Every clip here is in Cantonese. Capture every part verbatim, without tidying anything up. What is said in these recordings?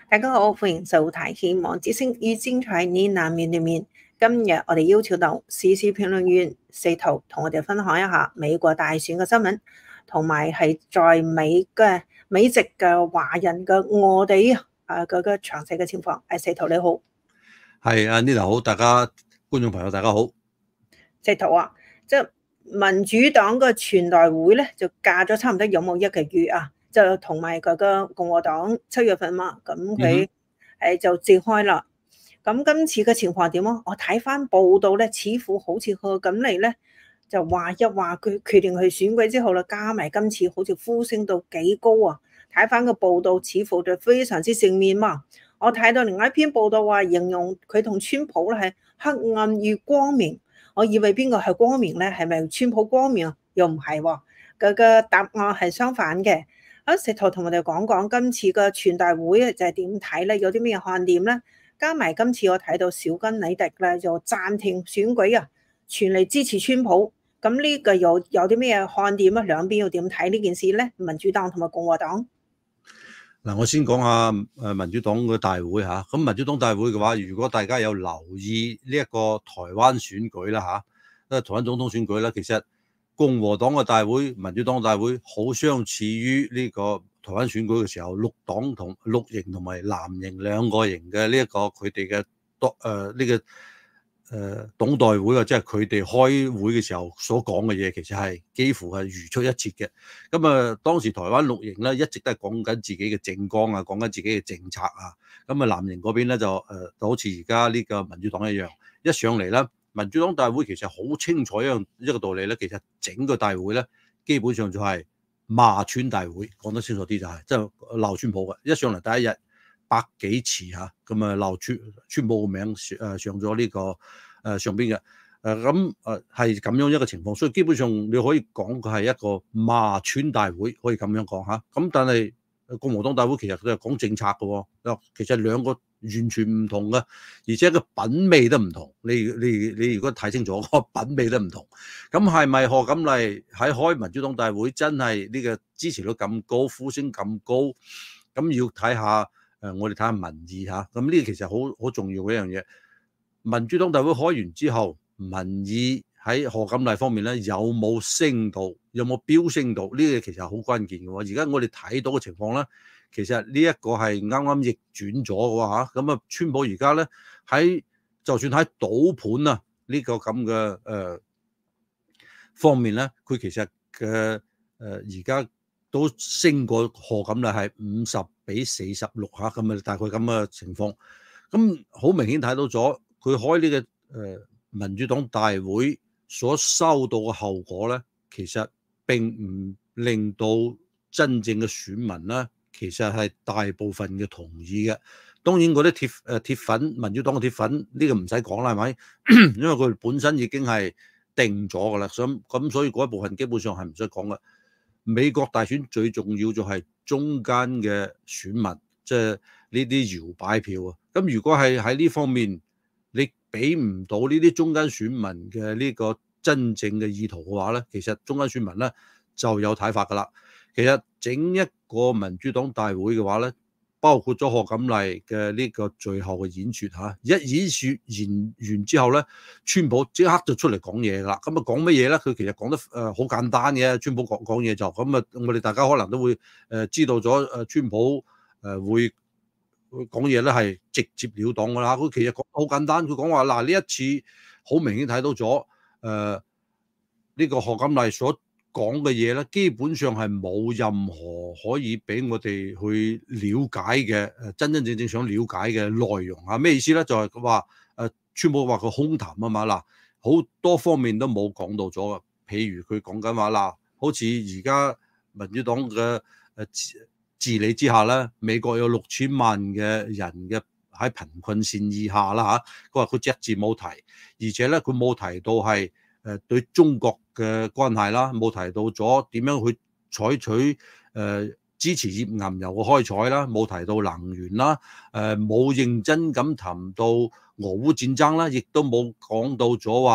大家好，歡迎收睇《希望之聲》與精彩呢難面對面。今日我哋邀請到時事評論員四圖同我哋分享一下美國大選嘅新聞，同埋係在美嘅美籍嘅華人嘅我哋啊嗰個詳細嘅情況。誒，四圖你好。 係啊，Nina好，大家觀眾朋友大家好。 四圖啊，即係民主黨嘅全代會咧就隔咗差唔多有冇一個月啊？就同埋嗰個共和黨七月份嘛，咁佢誒就召開啦。咁、嗯、今次嘅情況點啊？我睇翻報道咧，似乎好似賀錦麗咧就話一話佢決定去選舉之後啦，加埋今次好似呼聲到幾高啊！睇翻個報道，似乎就非常之正面嘛。我睇到另外一篇報道話，形容佢同川普咧係黑暗與光明。我以為邊個係光明咧？係咪川普光明啊？又唔係喎，嗰個答案係相反嘅。啊，石頭同我哋講講今次嘅全大會就係點睇咧？有啲咩看點咧？加埋今次我睇到小根李迪咧就暫停選舉啊，全力支持川普。咁呢個有有啲咩看點啊？兩邊要點睇呢件事咧？民主黨同埋共和黨。 嗱，我先講下誒民主黨嘅大會嚇。咁民主黨大會嘅話，如果大家有留意呢一個台灣選舉啦嚇，誒台灣總統選舉啦，其實共和黨嘅大會、民主黨大會好相似於呢個台灣選舉嘅時候，綠黨同綠營同埋藍營兩個營嘅呢一個佢哋嘅黨誒呢個誒黨代會啊，即係佢哋開會嘅時候所講嘅嘢，其實係幾乎係如出一轍嘅。咁啊，當時台灣綠營咧一直都係講緊自己嘅政綱啊，講緊自己嘅政策啊。咁啊，藍營嗰邊咧就誒就好似而家呢個民主黨一樣，一上嚟咧，民主黨大會其實好清楚一樣一個道理咧，其實整個大會咧基本上就係罵川大會，講得清楚啲就係即係鬧川普嘅。一上嚟第一日百幾次嚇，咁啊鬧川川普個名誒上咗呢、這個誒、呃、上邊嘅誒咁誒係咁樣一個情況，所以基本上你可以講佢係一個罵川大會，可以咁樣講嚇。咁但係共和黨大會其實佢係講政策嘅喎，其實兩個完全唔同嘅，而且個品味都唔同。你你你如果睇清楚個品味都唔同，咁係咪賀錦麗喺開民主黨大會真係呢個支持率咁高，呼聲咁高？咁要睇下。誒，我哋睇下民意嚇，咁呢個其實好好重要嘅一樣嘢。民主黨大會開完之後，民意喺賀錦麗方面咧有冇升到，有冇飆升到？呢個其實好關鍵嘅喎。而家我哋睇到嘅情況咧，其實呢一個係啱啱逆轉咗嘅喎嚇。咁啊，川普而家咧喺就算喺賭盤啊呢個咁嘅誒方面咧，佢其實嘅誒而家都升過賀錦麗係五十比四十六嚇，咁啊大概咁嘅情況。咁好明顯睇到咗佢開呢、這個誒、呃、民主黨大會所收到嘅後果咧，其實並唔令到真正嘅選民咧，其實係大部分嘅同意嘅。當然嗰啲鐵誒鐵粉民主黨嘅鐵粉呢、這個唔使講啦，係咪？因為佢本身已經係定咗㗎啦，咁咁所以嗰一部分基本上係唔使講嘅。美國大選最重要就係中間嘅選民，即係呢啲搖擺票啊。咁如果係喺呢方面你俾唔到呢啲中間選民嘅呢個真正嘅意圖嘅話咧，其實中間選民咧就有睇法噶啦。其實整一個民主黨大會嘅話咧，包括咗賀錦麗嘅呢個最後嘅演説嚇，一演説完完之後咧，川普即刻就出嚟講嘢啦。咁啊講乜嘢咧？佢其實講得誒好簡單嘅。川普講講嘢就咁啊，我哋大家可能都會誒知道咗誒川普誒會講嘢咧係直接了當噶啦。佢其實講好簡單，佢講話嗱呢一次好明顯睇到咗誒呢個賀錦麗所講嘅嘢咧，基本上係冇任何可以俾我哋去了解嘅誒真真正正想了解嘅內容啊！咩意思咧？就係佢話誒川普話佢空談啊嘛，嗱好多方面都冇講到咗啊。譬如佢講緊話嗱，好似而家民主黨嘅誒治理之下咧，美國有六千萬嘅人嘅喺貧困線以下啦嚇。佢話佢隻字冇提，而且咧佢冇提到係誒對中國嘅關係啦，冇提到咗點樣去採取誒、呃、支持頁岩油嘅開採啦，冇提到能源啦，誒、呃、冇認真咁談到俄烏戰爭啦，亦都冇講到咗話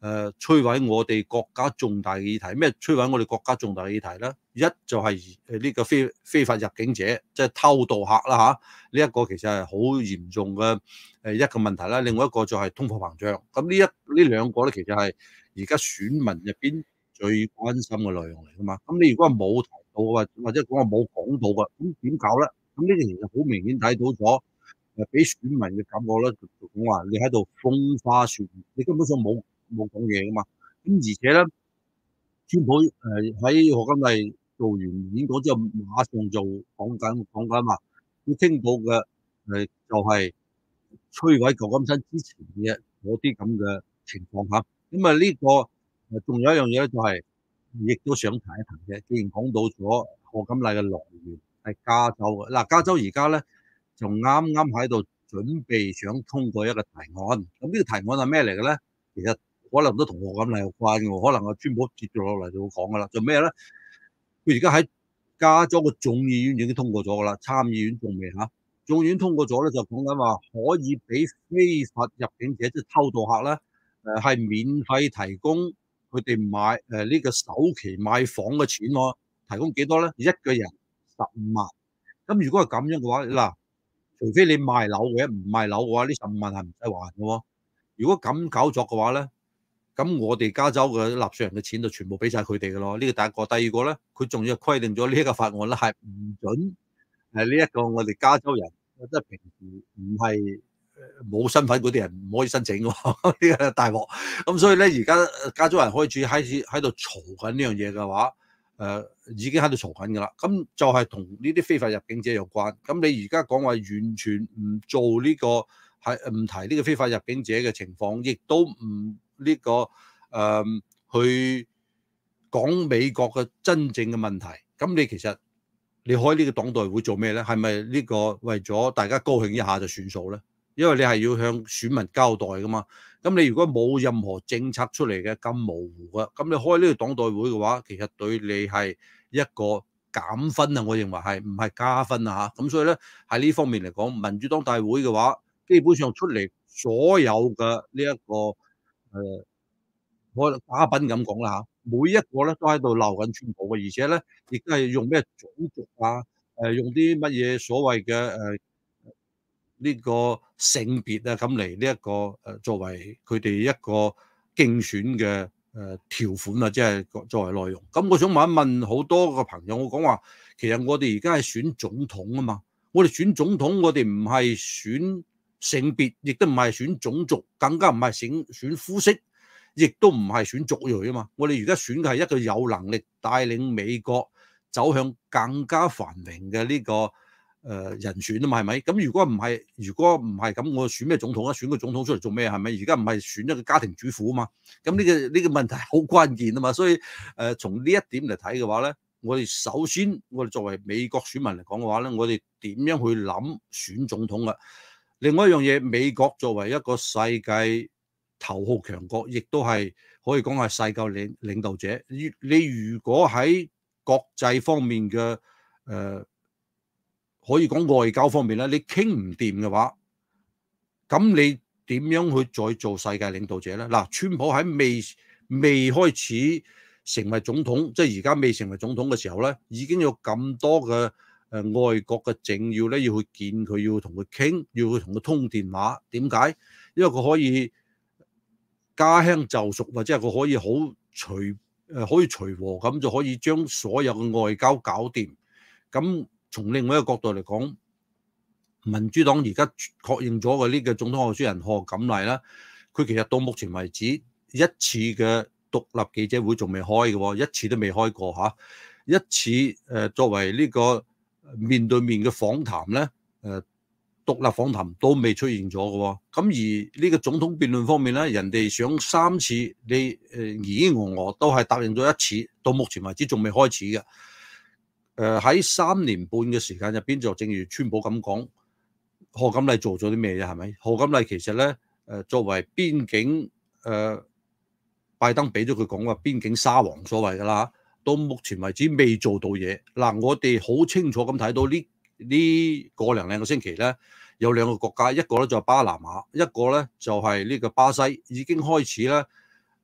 誒摧毀我哋國家重大嘅議題。咩摧毀我哋國家重大嘅議題咧？一就係誒呢個非非法入境者，即係偷渡客啦嚇。呢一個其實係好嚴重嘅誒一個問題啦。另外一個就係通貨膨脹。咁呢一呢兩個咧，其實係而家選民入邊最關心嘅內容嚟噶嘛。咁你如果冇提到或或者講話冇講到嘅，咁點搞咧？咁呢個其實好明顯睇到咗。誒俾選民嘅感覺咧，就講話你喺度風花雪月，你根本上冇冇講嘢噶嘛。咁而且咧，川普誒喺賀錦麗做完演講之後，馬上就講緊講緊話，要聽到嘅誒就係摧毀舊金山之前嘅嗰啲咁嘅情況嚇。咁啊呢個誒仲有一樣嘢咧，就係亦都想提一提嘅。既然講到咗賀錦麗嘅來源係加州嘅，嗱加州而家咧。就啱啱喺度準備想通過一個提案，咁呢個提案係咩嚟嘅咧？其實可能都同賀錦麗有關嘅，可能阿川普接住落嚟就會講噶啦。做咩咧？佢而家喺加州嘅眾議院已經通過咗噶啦，參議院仲未嚇。眾議院通過咗咧，就講緊話可以俾非法入境者即係偷渡客咧，誒係免費提供佢哋買誒呢個首期買房嘅錢喎。提供幾多咧？一個人十五萬。咁如果係咁樣嘅話，嗱。除非你賣樓嘅，唔賣樓嘅話，呢十五萬係唔使還嘅喎。如果咁搞作嘅話咧，咁我哋加州嘅納稅人嘅錢就全部俾晒佢哋嘅咯。呢個第一個，第二個咧，佢仲要規定咗呢一個法案咧係唔準係呢一個我哋加州人，即係平時唔係冇身份嗰啲人唔可以申請嘅喎。呢個大鑊。咁所以咧，而家加州人開始開始喺度嘈緊呢樣嘢嘅話。誒、呃、已經喺度嘈緊㗎啦，咁就係同呢啲非法入境者有關。咁你而家講話完全唔做呢、這個係唔提呢個非法入境者嘅情況，亦都唔呢、這個誒、呃、去講美國嘅真正嘅問題。咁你其實你開呢個黨代會做咩咧？係咪呢個為咗大家高興一下就算數咧？因為你係要向選民交代㗎嘛。咁你如果冇任何政策出嚟嘅咁模糊嘅，咁你開呢個黨代會嘅話，其實對你係一個減分啊！我認為係唔係加分啊嚇？咁所以咧喺呢方面嚟講，民主黨大會嘅話，基本上出嚟所有嘅呢一個誒，我、呃、嘉賓咁講啦嚇，每一個咧都喺度鬧緊川普嘅，而且咧亦都係用咩種族啊，誒、呃、用啲乜嘢所謂嘅誒。呃呢個性別啊，咁嚟呢一個誒作為佢哋一個競選嘅誒條款啊，即係作為內容。咁我想問一問好多個朋友，我講話其實我哋而家係選總統啊嘛，我哋選總統，我哋唔係選性別，亦都唔係選種族，更加唔係選選膚色，亦都唔係選族裔啊嘛。我哋而家選嘅係一個有能力帶領美國走向更加繁榮嘅呢個。誒、呃、人選啊嘛，係咪？咁如果唔係，如果唔係咁，我選咩總統啊？選個總統出嚟做咩？係咪？而家唔係選一個家庭主婦啊嘛？咁呢、呢個呢、呢個問題好關鍵啊嘛。所以誒、呃，從呢一點嚟睇嘅話咧，我哋首先，我哋作為美國選民嚟講嘅話咧，我哋點樣去諗選總統啊？另外一樣嘢，美國作為一個世界頭號強國，亦都係可以講係世界領領導者。你如果喺國際方面嘅誒，呃可以講外交方面咧，你傾唔掂嘅話，咁你點樣去再做世界領導者咧？嗱，川普喺未未開始成為總統，即係而家未成為總統嘅時候咧，已經有咁多嘅誒外國嘅政要咧要去見佢，要同佢傾，要去同佢通電話。點解？因為佢可以加輕就熟，或者係佢可以好隨誒可以隨和咁就可以將所有嘅外交搞掂。咁從另外一個角度嚟講，民主黨而家確認咗嘅呢個總統候選人賀錦麗啦，佢其實到目前為止一次嘅獨立記者會仲未開嘅喎，一次都未開過嚇，一次誒作為呢個面對面嘅訪談咧，誒獨立訪談都未出現咗嘅喎。咁而呢個總統辯論方面咧，人哋想三次，你誒咿咿俄俄都係答應咗一次，到目前為止仲未開始嘅。誒喺三年半嘅時間入邊，就正如川普咁講，賀錦麗做咗啲咩啫？係咪？賀錦麗其實咧，誒作為邊境誒、呃，拜登俾咗佢講話邊境沙皇所謂㗎啦，到目前為止未做到嘢。嗱，我哋好清楚咁睇到呢呢個零兩個星期咧，有兩個國家，一個咧就係巴拿馬，一個咧就係呢個巴西，已經開始咧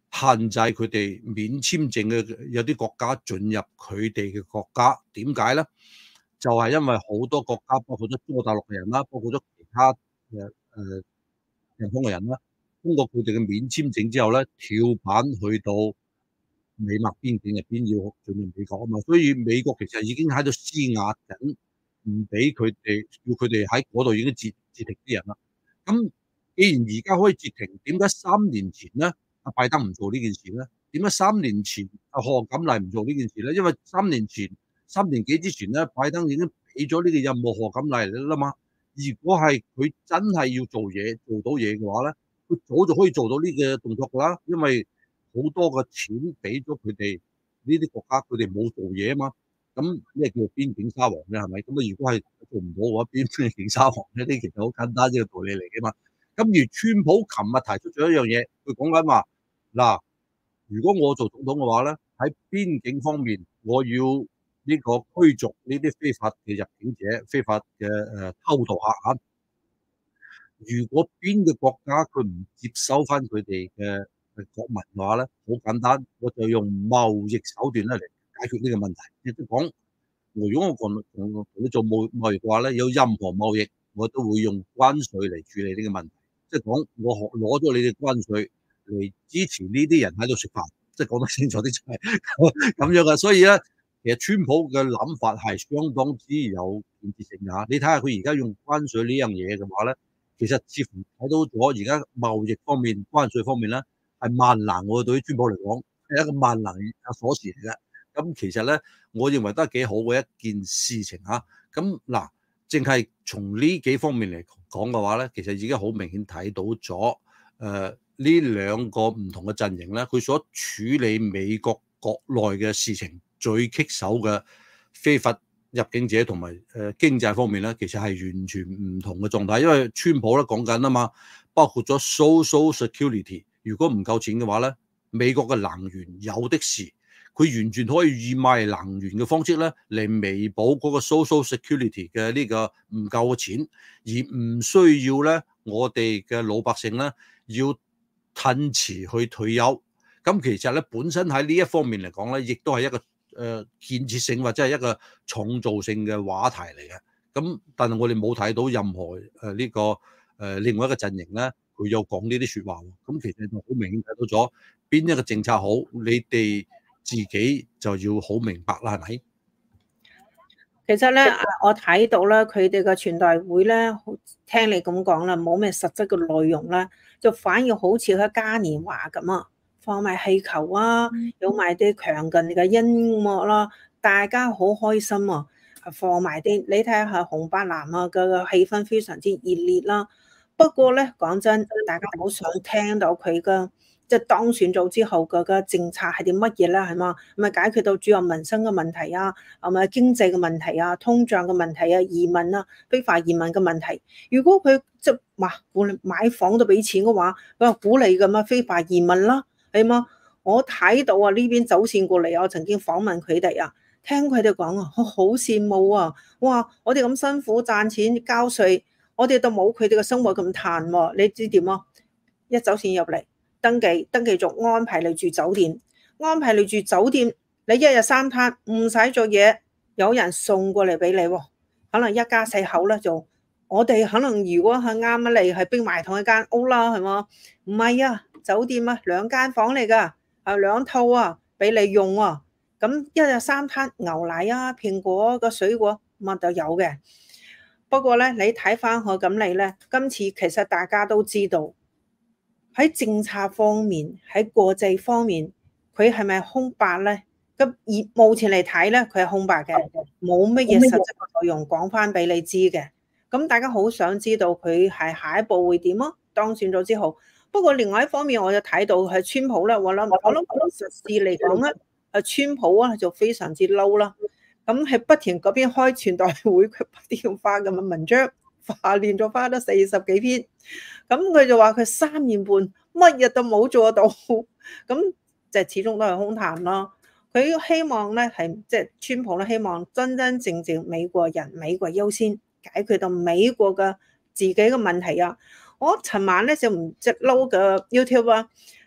限制佢哋免簽證嘅有啲國家進入佢哋嘅國家。點解咧？就係、是、因為好多國家，包括咗中國大陸嘅人啦，包括咗其他誒誒地方嘅人啦，通過佢哋嘅免簽證之後咧，跳板去到美墨邊境入邊要進入美國啊嘛，所以美國其實已經喺度施壓緊，唔俾佢哋，要佢哋喺嗰度已經截截停啲人啦。咁既然而家可以截停，點解三年前咧阿拜登唔做呢件事咧？點解三年前阿賀錦麗唔做呢件事咧？因為三年前三年幾之前咧，拜登已經俾咗呢個任務賀錦麗啦嘛。如果係佢真係要做嘢做到嘢嘅話咧，佢早就可以做到呢個動作噶啦，因為好多嘅錢俾咗佢哋呢啲國家，佢哋冇做嘢啊嘛。咁咩叫做邊境沙皇咧？係咪？咁啊，如果係做唔到嘅話，邊境沙皇呢啲其實好簡單呢個道理嚟嘅嘛。咁而川普琴日提出咗一樣嘢，佢講緊話嗱，如果我做總統嘅話咧，喺邊境方面，我要呢個驅逐呢啲非法嘅入境者、非法嘅誒偷渡客啊。如果邊個國家佢唔接收翻佢哋嘅國民嘅話咧，好簡單，我就用貿易手段咧嚟解決呢個問題。亦都講，如果我同同你做貿貿易嘅話咧，有任何貿易我都會用關稅嚟處理呢個問題。即係講我學攞咗你哋關稅嚟支持呢啲人喺度食飯，即係講得清楚啲就係咁樣嘅。所以咧，其實川普嘅諗法係相當之有建設性㗎。你睇下佢而家用關稅呢樣嘢嘅話咧，其實似乎睇到咗而家貿易方面、關稅方面咧係萬能喎，對於川普嚟講係一個萬能嘅鎖匙嚟嘅。咁其實咧，我認為都係幾好嘅一件事情嚇。咁嗱，淨係從呢幾方面嚟講嘅話咧，其實已經好明顯睇到咗誒呢兩個唔同嘅陣營咧，佢所處理美國國內嘅事情最棘手嘅非法入境者同埋誒經濟方面咧，其實係完全唔同嘅狀態。因為川普咧講緊啊嘛，包括咗 social security， 如果唔夠錢嘅話咧，美國嘅能源有的是。佢完全可以以賣能源嘅方式咧嚟彌補嗰個 social security 嘅呢個唔夠嘅錢，而唔需要咧我哋嘅老百姓咧要褪遲去退休。咁其實咧本身喺呢一方面嚟講咧，亦都係一個誒、呃、建設性或者係一個創造性嘅話題嚟嘅。咁但係我哋冇睇到任何誒呢、呃這個誒、呃、另外一個陣營咧，佢有講呢啲説話。咁其實就好明顯睇到咗邊一個政策好，你哋自己就要好明白啦，係咪？ 其實咧，我睇到咧，佢哋嘅全代會咧，聽你咁講啦，冇咩實質嘅內容啦，就反而好似喺嘉年華咁啊，放埋氣球啊，有埋啲強勁嘅音樂啦，大家好開心啊，放埋啲，你睇下紅白藍啊嘅氣氛非常之熱烈啦。不過咧，講真，大家好想聽到佢嘅。即係當選咗之後嘅嘅政策係啲乜嘢咧？係嘛？咪解決到主要民生嘅問題啊，係咪經濟嘅問題啊、通脹嘅問題啊、移民啊、非法移民嘅問題？如果佢即係話鼓勵買房都俾錢嘅話，佢話鼓勵嘅嘛非法移民啦，係嘛？我睇到啊呢邊走線過嚟，我曾經訪問佢哋啊，聽佢哋講啊，我好羨慕啊！哇，我哋咁辛苦賺錢交稅，我哋都冇佢哋嘅生活咁嘆喎。你知點啊？一走線入嚟。登記登記咗安排你住酒店，安排你住酒店，你一日三餐唔使做嘢，有人送過嚟俾你喎。可能一家四口咧就，我哋可能如果係啱啱嚟係逼埋同一間屋啦，係嘛？唔係啊，酒店啊兩間房嚟㗎，啊兩套啊俾你用啊。咁一日三餐牛奶啊、蘋果個水果乜都有嘅。不過咧，你睇翻賀錦麗咧，今次其實大家都知道。喺政策方面，喺國際方面，佢係咪空白咧？咁以目前嚟睇咧，佢係空白嘅，冇乜嘢實質內容講翻俾你知嘅。咁大家好想知道佢係下一步會點啊？當選咗之後，不過另外一方面，我就睇到係川普咧，我諗我諗實事嚟講咧，係川普啊就非常之嬲啦。咁係不停嗰邊開全代會，佢不斷發咁嘅文章。化練咗花咗四十幾篇，咁佢就話佢三年半乜嘢都冇做到，咁就始終都係空談咯。佢希望咧係即係川普咧，希望真真正正美國人美國優先解決到美國嘅自己嘅問題啊！我尋晚咧就唔即係撈嘅 YouTube 啊，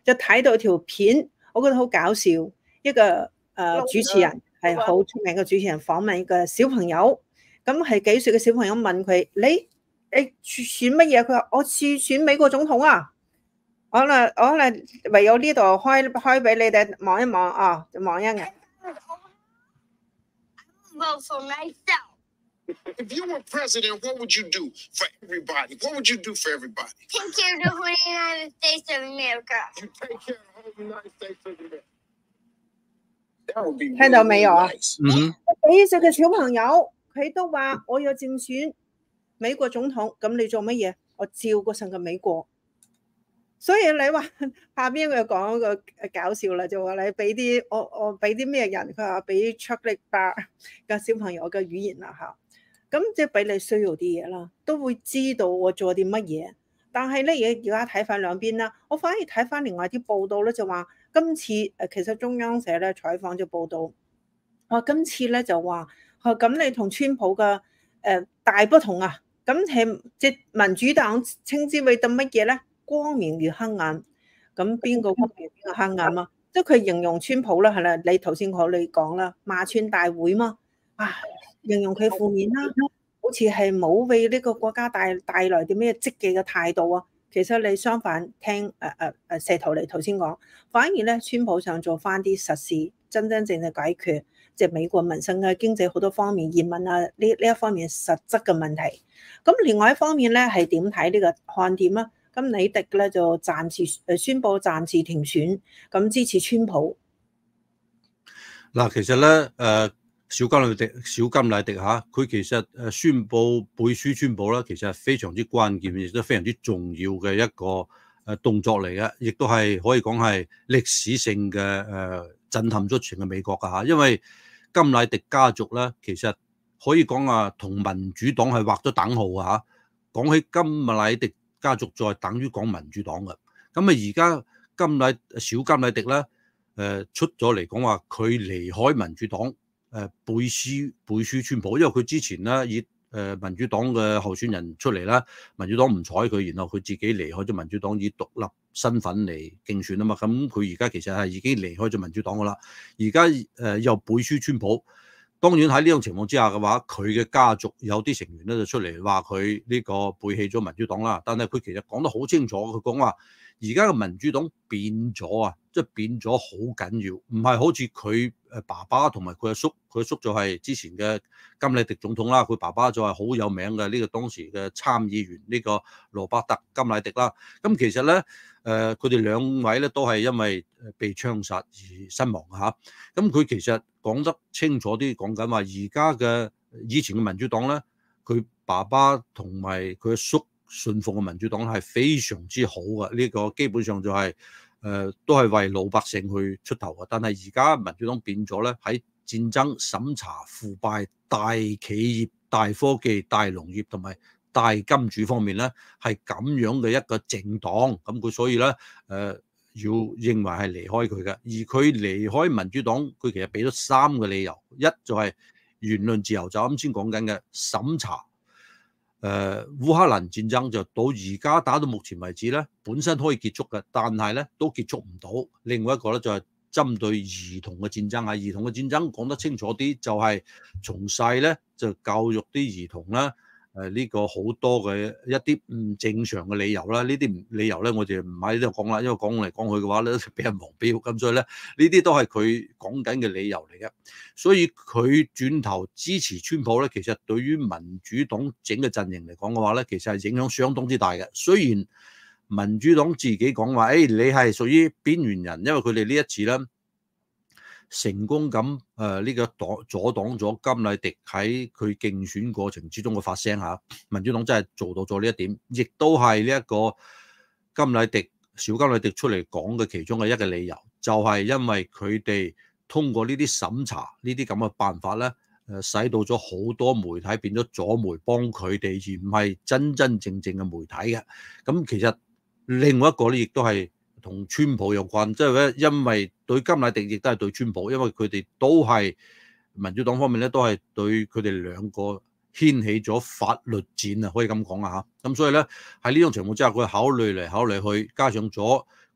就睇到條片，我覺得好搞笑。一個誒、呃、主持人係好出名嘅主持人訪問一個小朋友，咁係幾歲嘅小朋友問佢：你你選乜嘢？佢話我選選美國總統啊！我可能我可能唯有呢度開開俾你哋望一望啊，就望一眼。 Vote for myself. If you were president, what would you do for everybody? What would you do for everybody? Take care of the whole United States of America. You take care of the whole United States of America. That would be really, 聽到未有啊？ nice. 嗯哼， 幾歲嘅小朋友佢都話我要競選美國總統，咁你做乜嘢？我照顧成個美國。所以你話下邊佢講個搞笑啦，就話你俾啲我我俾啲咩人？佢話俾 chocolate bar 嘅小朋友嘅語言啦嚇。咁即係俾你需要啲嘢啦，都會知道我做啲乜嘢。但係咧，而而家睇翻兩邊啦，我反而睇翻另外啲報道咧，就話今次誒其實中央社咧採訪咗報道，話今次咧就話，咁你同川普嘅誒、呃、大不同啊，咁係即係民主黨稱之為啲乜嘢咧？光明與黑暗。咁邊個光明邊個黑暗啊？即係佢形容川普啦，係啦，你頭先我你講啦，罵川大會嘛，啊，形容佢負面啦，好似係冇為呢個國家帶帶來啲咩積極嘅態度啊。其實你相反聽誒誒誒石頭嚟頭先講，反而咧川普想做翻啲實事，真真正正解決即係美國民生嘅經濟好多方面移民啊呢呢一方面實質嘅問題。咁另外一方面咧係點睇呢個看點啊？咁李迪咧就暫時誒宣布暫時停選，咁支持川普。 嗱，其實咧誒小甘迺迪小甘迺迪嚇，佢其實誒宣布背書川普啦，其實係非常之關鍵，亦都非常之重要嘅一個誒動作嚟嘅，亦都係可以講係歷史性嘅誒震撼咗全個美國㗎嚇，因為甘迺迪家族咧，其實可以講啊，同民主黨係劃咗等號啊嚇。講起甘迺迪家族，再等於講民主黨嘅。咁啊，而家甘迺小甘迺迪咧，誒出咗嚟講話，佢離開民主黨，誒背書背書川普，因為佢之前咧以誒民主黨嘅候選人出嚟啦，民主黨唔睬佢，然後佢自己離開咗民主黨，以獨立身份嚟競選啊嘛。咁佢而家其實係已經離開咗民主黨噶啦，而家誒又背書川普。當然喺呢種情況之下嘅話，佢嘅家族有啲成員咧就出嚟話佢呢個背棄咗民主黨啦。但係佢其實講得好清楚，佢講話而家嘅民主黨變咗啊，即係變咗好緊要，唔係好似佢誒爸爸同埋佢阿叔，佢阿叔就係之前嘅甘迺迪總統啦，佢爸爸就係好有名嘅呢個當時嘅參議員呢個羅伯特甘迺迪啦。咁其實咧誒佢哋兩位咧都係因為被槍殺而身亡嚇。咁佢其實講得清楚啲，講緊話而家嘅以前嘅民主黨咧，佢爸爸同埋佢阿叔信奉嘅民主黨係非常之好嘅，呢個基本上就係誒都係為老百姓去出頭嘅。但係而家民主黨變咗咧，喺戰爭、審查、腐敗、大企業、大科技、大農業同埋大金主方面咧，係咁樣嘅一個政黨。咁佢所以咧誒。呃要認為係離開佢嘅，而佢離開民主黨，佢其實俾咗三個理由。一就係言論自由，就啱先講緊嘅審查。誒、呃，烏克蘭戰爭就到而家打到目前為止咧，本身可以結束嘅，但係咧都結束唔到。另外一個咧就係針對兒童嘅戰爭啊，兒童嘅戰爭講得清楚啲，就係從細咧就教育啲兒童啦。誒呢個好多嘅一啲唔正常嘅理由啦，呢啲理由咧我哋唔喺呢度講啦，因為講嚟講去嘅話咧俾人黃標，咁所以咧呢啲都係佢講緊嘅理由嚟嘅。所以佢轉頭支持川普咧，其實對於民主黨整個陣營嚟講嘅話咧，其實係影響相當之大嘅。雖然民主黨自己講話，誒、哎、你係屬於邊緣人，因為佢哋呢一次咧成功咁誒呢個擋阻擋咗甘迺迪喺佢競選過程之中嘅發聲嚇，民主黨真係做到咗呢一點，亦都係呢一個甘迺迪小甘迺迪出嚟講嘅其中嘅一個理由，就係、是、因為佢哋通過呢啲審查呢啲咁嘅辦法咧，誒使到咗好多媒體變咗左媒幫佢哋，而唔係真真正正嘅媒體嘅。咁其實另外一個咧，亦都係同川普有關，即係咧，因為對甘迺迪亦都係對川普，因為佢哋都係民主黨方面咧，都係對佢哋兩個掀起咗法律戰啊，可以咁講啊嚇。咁所以咧喺呢種情況之下，佢考慮嚟考慮去，加上咗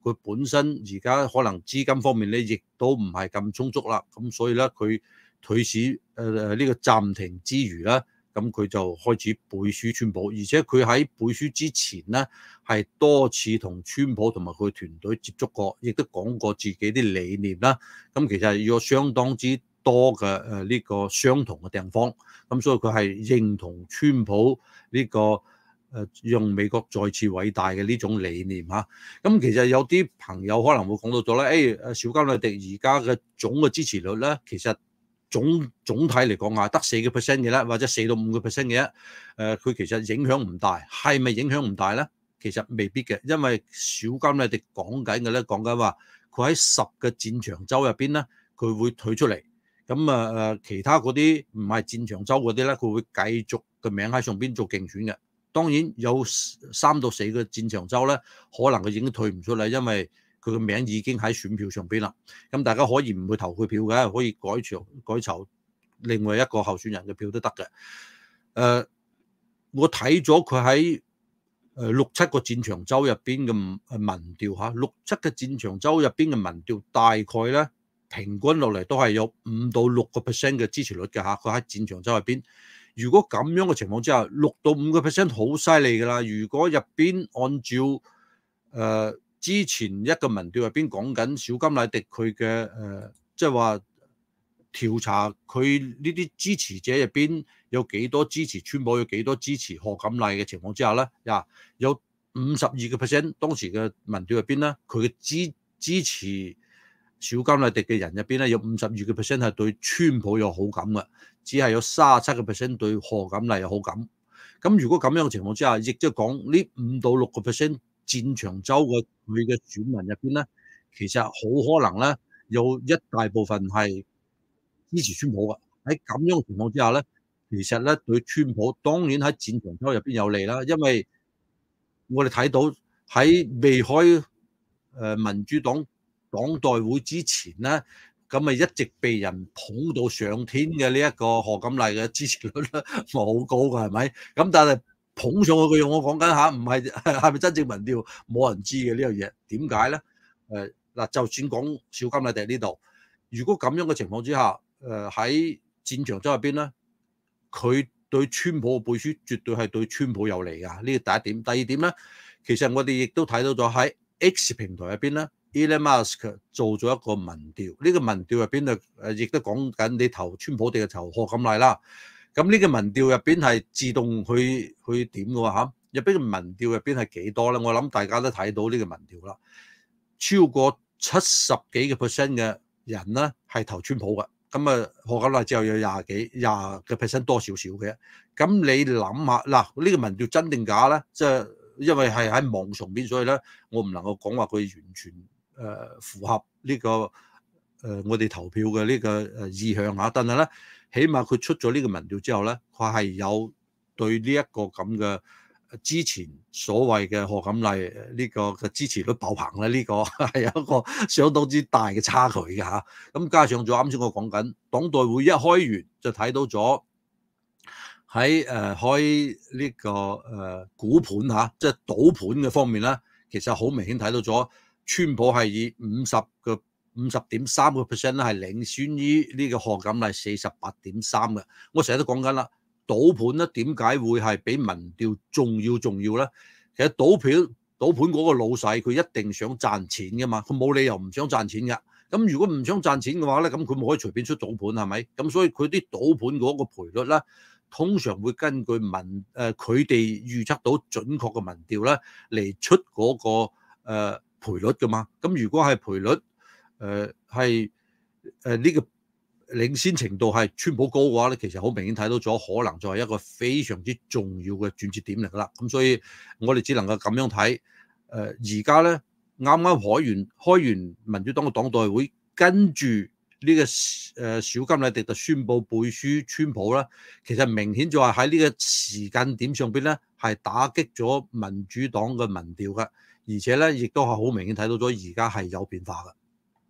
佢本身而家可能資金方面咧，亦都唔係咁充足啦。咁所以咧，佢退市誒誒呢個暫停之餘咧，咁佢就開始背書川普，而且佢喺背書之前咧，係多次同川普同埋佢團隊接觸過，亦都講過自己啲理念啦。咁其實有相當之多嘅誒呢個相同嘅地方，咁所以佢係認同川普呢個誒讓美國再次偉大嘅呢種理念嚇。咁其實有啲朋友可能會講到咗咧，誒誒小甘迺迪而家嘅總嘅支持率咧，其實總總體嚟講啊，得四個 percent 嘅啦，或者四到五個 percent 嘅，誒、呃、佢其實影響唔大，係咪影響唔大咧？其實未必嘅，因為小甘迺迪講緊嘅咧，講緊話佢喺十個戰場州入邊咧，佢會退出嚟，咁啊誒其他嗰啲唔係戰場州嗰啲咧，佢會繼續嘅名喺上邊做競選嘅。當然有三到四個戰場州咧，可能佢已經退唔出嚟，因為佢個名已經喺選票上邊啦，咁大家可以唔去投佢票嘅，可以改朝改籌另外一個候選人嘅票都得嘅。誒、呃，我睇咗佢喺誒六七個戰場州入邊嘅民調嚇，六七個戰場州入邊嘅民調大概咧平均落嚟都係有五到六個 percent 嘅支持率嘅嚇，佢喺戰場州入邊。如果咁樣嘅情況之下，六到五個 percent 好犀利㗎啦。如果入邊按照誒，呃之前一個民調入邊講緊小甘迺迪佢嘅誒，即係話調查佢呢啲支持者入邊有幾多支持川普，有幾多支持賀錦麗嘅情況之下咧，呀有五十二個 percent 當時嘅民調入邊咧，佢嘅支支持小甘迺迪嘅人入邊咧，有五十二個 percent 係對川普有好感嘅，只係有三十七個 percent 對賀錦麗有好感。咁如果咁樣嘅情況之下，亦即係講呢五到六個 percent。戰場州嘅佢嘅選民入邊咧，其實好可能咧有一大部分係支持川普嘅。喺咁樣嘅情況之下咧，其實咧對川普當然喺戰場州入邊有利啦，因為我哋睇到喺未開誒民主黨黨代會之前咧，咁咪一直被人捧到上天嘅呢一個賀錦麗嘅支持率咧，咪好高㗎，係咪？咁但係捧上去嘅用我講緊嚇，唔係係咪真正民調，冇人知嘅呢樣嘢。點解咧？誒嗱，就算講小甘迺迪呢度，如果咁樣嘅情況之下，誒喺戰場州入邊咧，佢對川普嘅背書絕對係對川普有利㗎。呢個第一點。第二點咧，其實我哋亦都睇到咗喺 X 平台入邊咧 ，Elon Musk 做咗一個民調。呢個民調入邊啊誒，亦都講緊你投川普定係投賀錦麗啦。咁呢個民調入邊係自動去去點嘅喎嚇，入邊嘅民調入邊係幾多咧？我諗大家都睇到呢個民調啦，超過七十幾個 percent 嘅人咧係投川普嘅，咁啊賀錦麗之後有廿幾廿個 percent 多少少嘅。咁你諗下嗱，呢個民調真定假咧？即係因為係喺網上邊，所以咧我唔能夠講話佢完全誒符合呢個誒我哋投票嘅呢個誒意向嚇，但係咧。起碼佢出咗呢個民調之後咧，佢係有對呢一個咁嘅之前所謂嘅賀錦麗呢個嘅支持率爆棚咧，呢、這個係有一個相當之大嘅差距嘅嚇。咁加上咗啱先我講緊黨代會一開完就睇到咗喺誒開呢、這個誒、呃、股盤嚇，即係賭盤嘅方面咧，其實好明顯睇到咗川普係以五十個。五十點三個 percent 咧係領先於呢個賀錦麗四十八點三嘅。我成日都講緊啦，賭盤咧點解會係比民調重要重要咧？其實賭票賭盤嗰個老細佢一定想賺錢㗎嘛，佢冇理由唔想賺錢㗎。咁如果唔想賺錢嘅話咧，咁佢冇可以隨便出賭盤係咪？咁所以佢啲賭盤嗰個賠率咧，通常會根據民誒佢哋預測到準確嘅民調咧嚟出嗰、那個誒、呃、賠率㗎嘛。咁如果係賠率，誒係誒呢個領先程度係川普高嘅話咧，其實好明顯睇到咗，可能就係一個非常之重要嘅轉折點嚟㗎啦。咁所以我哋只能夠咁樣睇。誒而家咧啱啱開完開完民主黨嘅黨代會，跟住呢個誒小甘迺迪就宣布背書川普啦。其實明顯就係喺呢個時間點上邊咧，係打擊咗民主黨嘅民調㗎，而且咧亦都係好明顯睇到咗而家係有變化㗎。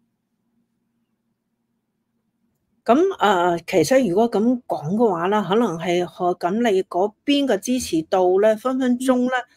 咁誒、呃，其實如果咁講嘅話咧，可能係賀錦麗嗰邊嘅支持度咧，分分鐘咧，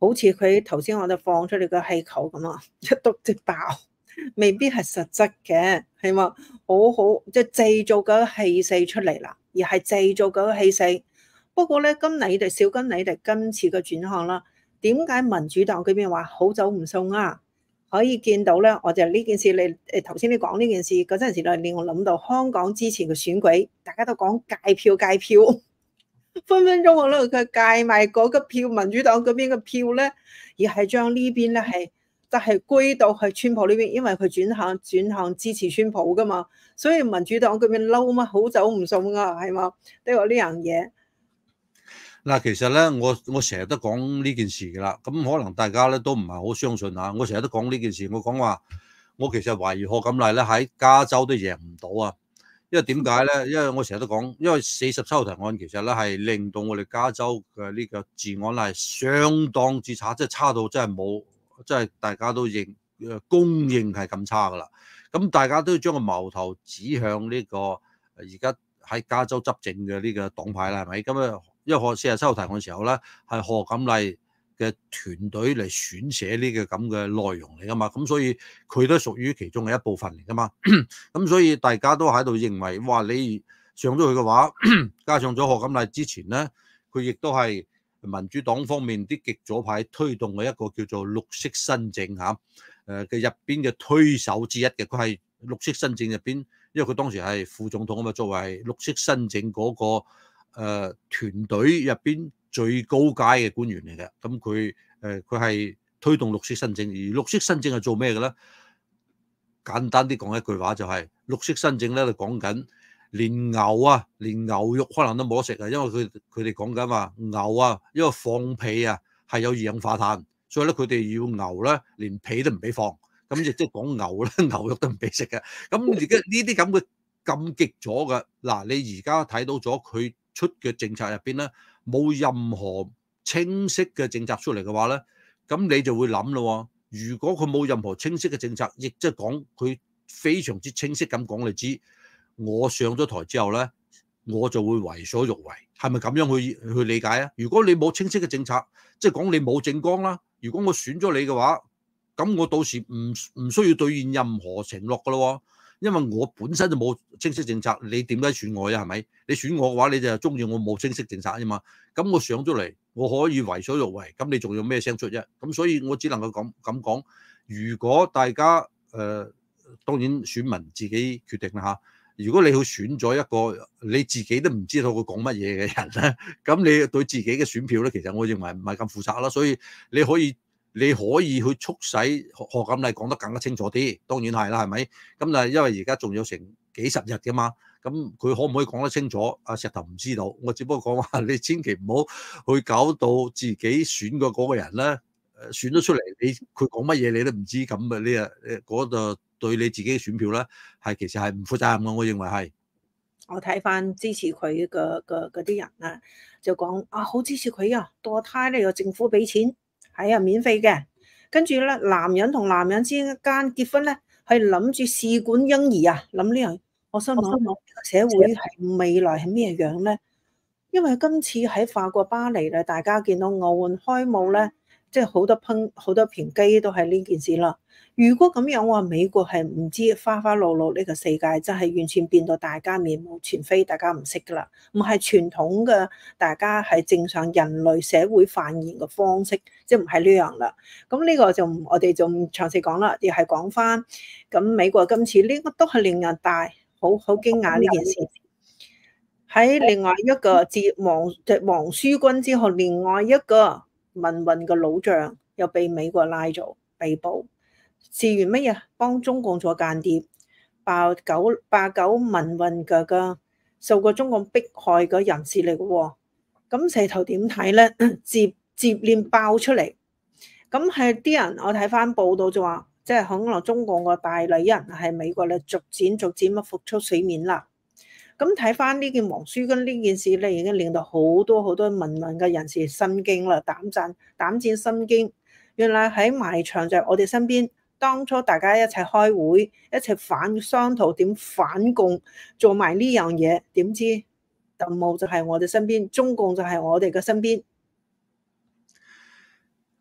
好似佢頭先我哋放出嚟個氣球咁啊，一篤即爆，未必係實質嘅，係嘛？好好即係製造個氣勢出嚟啦，而係製造個氣勢。不過咧，跟你哋少跟你哋今次嘅轉向啦。點解民主黨嗰邊話好走唔送啊？可以見到咧，我就呢件事，你誒頭先你講呢件事嗰陣時咧，令我諗到香港之前嘅選舉，大家都講戒票戒票，分分鐘我諗佢戒埋嗰個票，民主黨嗰邊嘅票咧，而係將呢邊咧係就係歸到去川普呢邊，因為佢轉向轉向支持川普噶嘛，所以民主黨嗰邊嬲嘛，好走唔送啊，係嘛？都有呢樣嘢。 嗱，其實咧，我我成日都講呢件事噶啦，咁可能大家咧都唔係好相信啊。我成日都講呢件事，我講話我其實懷疑賀錦麗咧喺加州都贏唔到啊。因為點解咧？因為我成日都講，因為四十七號提案其實咧係令到我哋加州嘅呢個治安係相當之差，即係差到真係冇，即係大家都認誒公認係咁差噶啦。咁大家都要將個矛頭指向呢個而家喺加州執政嘅呢個黨派啦，係咪？咁啊〜因為賀四十七號提案嘅時候咧，係賀錦麗嘅團隊嚟選寫呢個咁嘅內容嚟噶嘛，咁所以佢都屬於其中嘅一部分嚟噶嘛。咁所以大家都喺度認為，哇！你上咗去嘅話，加上咗賀錦麗之前咧，佢亦都係民主黨方面啲極左派推動嘅一個叫做綠色新政嚇，誒嘅入邊嘅推手之一嘅，佢係綠色新政入邊，因為佢當時係副總統啊嘛，作為綠色新政嗰個。誒、呃、團隊入邊最高階嘅官員嚟嘅，咁佢誒佢係推動綠色新政，而綠色新政係做咩嘅咧？簡單啲講一句話就係、是、綠色新政咧，就講緊連牛啊，連牛肉可能都冇得食啊，因為佢佢哋講緊話牛啊，因為放屁啊係有二氧化碳，所以咧佢哋要牛咧連屁都唔俾放，咁亦即係講牛咧牛肉都唔俾食嘅。咁而家呢啲咁嘅咁極咗嘅，嗱你而家睇到咗佢出嘅政策入邊咧，冇任何清晰嘅政策出嚟嘅話咧，咁你就會諗咯。如果佢冇任何清晰嘅政策，亦即係講佢非常之清晰咁講你知，我上咗台之後咧，我就會為所欲為，係咪咁樣去去理解啊？如果你冇清晰嘅政策，即係講你冇政綱啦。如果我選咗你嘅話，咁我到時唔唔需要兌現任何承諾噶咯。因為我本身就冇清晰政策，你點解選我呀？係咪？你選我嘅話，你就中意我冇清晰政策啫嘛。咁我上咗嚟，我可以為所欲為，咁你仲有咩聲出啫？咁所以我只能夠咁咁講。如果大家誒、呃，當然選民自己決定啦嚇。如果你去選咗一個你自己都唔知道佢講乜嘢嘅人咧，咁你對自己嘅選票咧，其實我認為唔係咁負責啦。所以你可以。你可以去促使賀錦麗講得更加清楚啲，當然係啦，係咪？咁但係因為而家仲有成幾十日嘅嘛，咁佢可唔可以講得清楚？阿石頭唔知道，我只不過講話你千祈唔好去搞到自己選嘅嗰個人咧，誒選咗出嚟，你佢講乜嘢你都唔知，咁啊呢啊誒嗰度對你自己嘅選票咧，係其實係唔負責任嘅，我認為係。 我睇翻支持佢嘅嘅嗰啲人啊，就講啊好支持佢啊，墮胎咧有政府俾錢。係啊，免費嘅。跟住咧，男人同男人之間結婚咧，係諗住試管嬰兒啊，諗呢樣。我心諗，社會係未來係咩樣咧？因為今次喺法國巴黎咧，大家見到奧運開幕咧，即係好多噴好多片機都係呢件事啦。如果咁樣話，美國係唔知花花綠綠呢個世界真係完全變到大家面目全非，大家唔識噶啦，唔係傳統嘅，大家係正常人類社會繁衍嘅方式，即係唔係呢樣啦。咁呢個就我哋就唔詳細講啦，亦係講翻咁美國今次呢個都係令人大好好驚訝呢件事。喺另外一個自王即係王書軍之後，另外一個民運嘅老將又被美國拉咗被捕。事緣乜嘢？幫中共做間諜，爆九八九民運嘅嘅受過中共迫害嘅人士嚟嘅喎。咁石頭點睇咧？接接連爆出嚟，咁係啲人我睇翻報道就話，即係可能中共個代理人係美國咧，逐漸逐漸咁浮出水面啦。咁睇翻呢件王書軍呢件事咧，已經令到好多好多民運嘅人士心驚啦，膽戰膽戰心驚。原來喺埋場就係我哋身邊。當初大家一齊開會，一齊反商討點反共，做埋呢樣嘢，點知特務就係我哋身邊，中共就係我哋嘅身邊。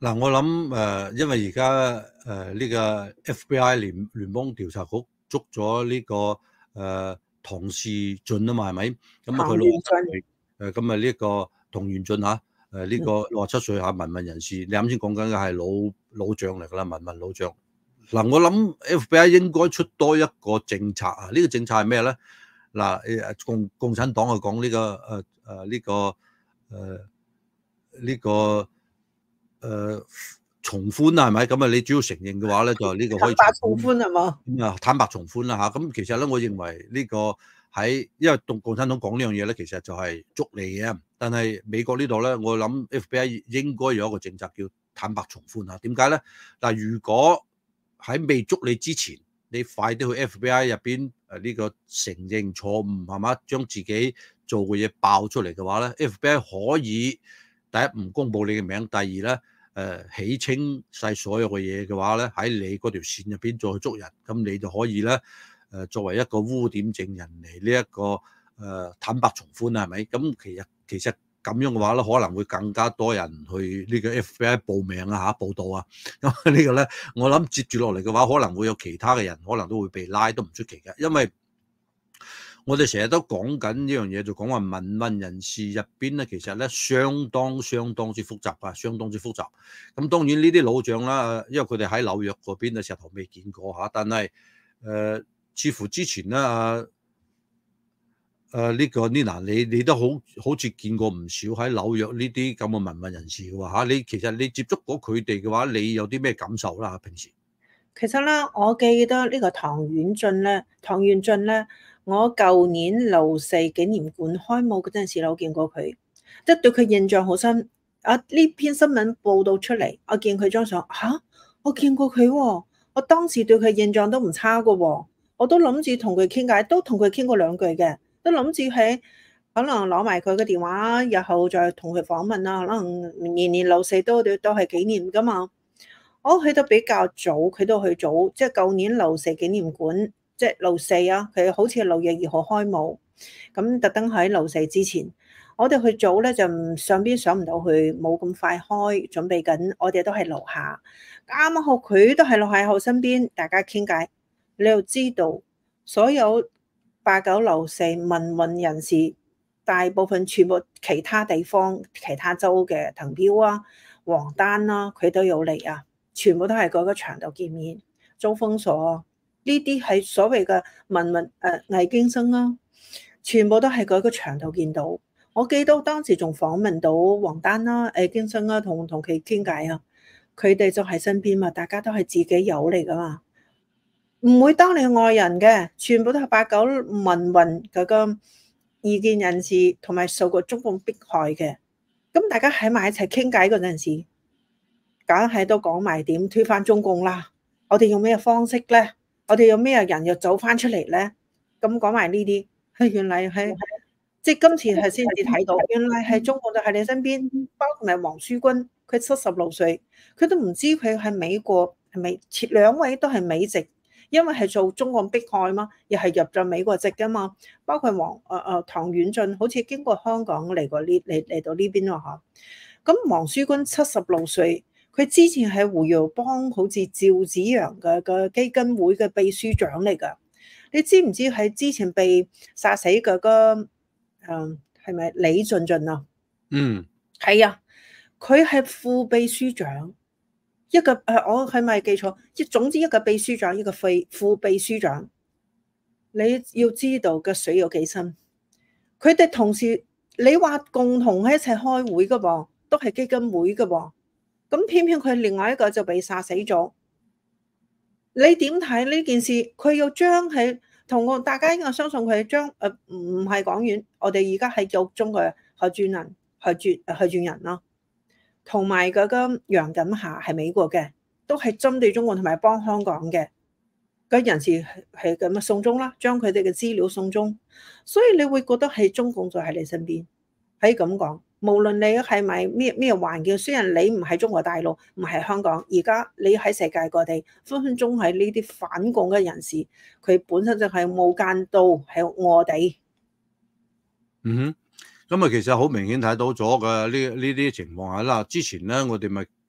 嗱，我諗誒、呃，因為而家誒呢個 F B I 聯聯邦調查局捉咗呢、這個誒、呃、唐氏俊啊嘛，係咪？咁啊，佢六十七歲，誒咁啊呢個唐元俊嚇，誒、呃、呢、這個六十七歲嚇民運人士，你啱先講緊嘅係老老將嚟㗎啦，民運老將。嗱，我諗 F B I 應該出多一個政策啊！呢、這個政策係咩咧？嗱，誒共共產黨啊講呢個誒誒呢個誒呢、呃這個。誒、呃、從寬啦，係咪？咁啊，你主要承認嘅話咧，就呢個可以坦白從寬係嘛？ 咁啊，坦白從寬啦嚇。咁其實咧，我認為呢個喺因為共共產黨講呢樣嘢咧，其實就係捉你嘅。但係美國呢度咧，我諗 F B I 應該有一個政策叫坦白從寬嚇。點解咧？嗱，如果喺未捉你之前，你快啲去 F B I 入邊誒呢個承認錯誤係嘛，將自己做嘅嘢爆出嚟嘅話咧 ，F B I 可以第一唔公佈你嘅名，第二咧。誒、呃、起清晒所有嘅嘢嘅話咧，喺你嗰條線入邊再去捉人，咁你就可以咧誒、呃、作為一個污點證人嚟呢一個誒、呃、坦白從寬啦，係咪？咁其實其實咁樣嘅話咧，可能會更加多人去呢個 F B I 報名啊嚇報道啊，咁呢個咧我諗接住落嚟嘅話，可能會有其他嘅人可能都會被拉，都唔出奇嘅，因為我哋成日都講緊呢樣嘢，就講話民運人士入邊咧，其實咧相當相當之複雜啊，相當之複雜。咁當然呢啲老將啦，因為佢哋喺紐約嗰邊嘅時候未見過嚇，但係誒、呃、似乎之前咧啊誒呢個 Nina，你你都好好似見過唔少喺紐約呢啲咁嘅民運人士嘅喎嚇。你其實你接觸過佢哋嘅話，你有啲咩感受啦？平時其實咧，我記得呢個唐元俊咧，唐元俊咧。我舊年六四紀念館開幕嗰陣時，我見過佢，即係對佢印象好深。啊，呢篇新聞報道出嚟，我見佢張相，吓、啊，我見過佢、哦，我當時對佢印象都唔差噶、哦，我都諗住同佢傾偈，都同佢傾過兩句嘅，都諗住喺可能攞埋佢嘅電話，日後再同佢訪問啦。可能年年六四都都都係紀念噶嘛。我去得比較早，佢都去早，即係舊年六四紀念館。即係六四啊，佢好似係六月二號開幕，咁特登喺六四之前，我哋去早咧就上邊上唔到去，冇咁快開，準備緊，我哋都係樓下，啱啱好佢都係落喺我身邊，大家傾偈，你又知道所有八九六四民運人士，大部分全部其他地方、其他州嘅藤標啊、黃丹啦、啊，佢都有嚟啊，全部都係嗰個場度見面，遭封鎖。呢啲係所謂嘅民運誒魏京生啦，全部都係嗰個場度見到。我記得當時仲訪問到黃丹啦、魏京生啦，同同佢傾偈啊。佢哋就喺身邊嘛，大家都係自己友嚟噶嘛，唔會當你外人嘅，全部都係八九民運嗰個意見人士，同埋受過中共迫害嘅。咁大家喺埋一齊傾偈嗰陣時，梗係都講埋點推翻中共啦。我哋用咩方式咧？我哋有咩人又走翻出嚟咧？咁講埋呢啲，係原來係即係今次係先至睇到，原來係中國就喺你身邊，包括埋黃舒軍，佢七十六歲，佢都唔知佢喺美國係咪？前兩位都係美籍，因為係做中國迫害嘛，又係入咗美國籍噶嘛。包括黃誒誒唐遠俊，好似經過香港嚟過呢嚟嚟到呢邊咯嚇。咁黃舒軍七十六歲。佢之前係胡耀邦，好似趙紫陽嘅嘅基金會嘅秘書長嚟㗎。你知唔知喺之前被殺死嘅個誒係咪李俊俊啊？嗯，係啊，佢係副秘書長，一個誒我係咪記錯？一總之一個秘書長，一個副副秘書長。你要知道個水有幾深？佢哋同時你話共同喺一齊開會嘅噃，都係基金會嘅噃。咁偏偏佢另外一個就被殺死咗，你點睇呢件事？佢要將係同我大家應該相信佢係將誒唔係講完，我哋而家係有中國候選人、候選候選人啦，同埋嗰個楊錦霞係美國嘅，都係針對中國同埋幫香港嘅嗰人士係咁啊送中啦，將佢哋嘅資料送中，所以你會覺得係中共就喺你身邊，可以咁講。無論你係咪咩咩環境，雖然你唔係中國大陸，唔係香港，而家你喺世界各地，分分鐘係呢啲反共嘅人士，佢本身就係無間道，係臥底。 嗯哼，咁啊，其實好明顯睇到咗嘅呢呢啲情況下啦。之前咧，我哋咪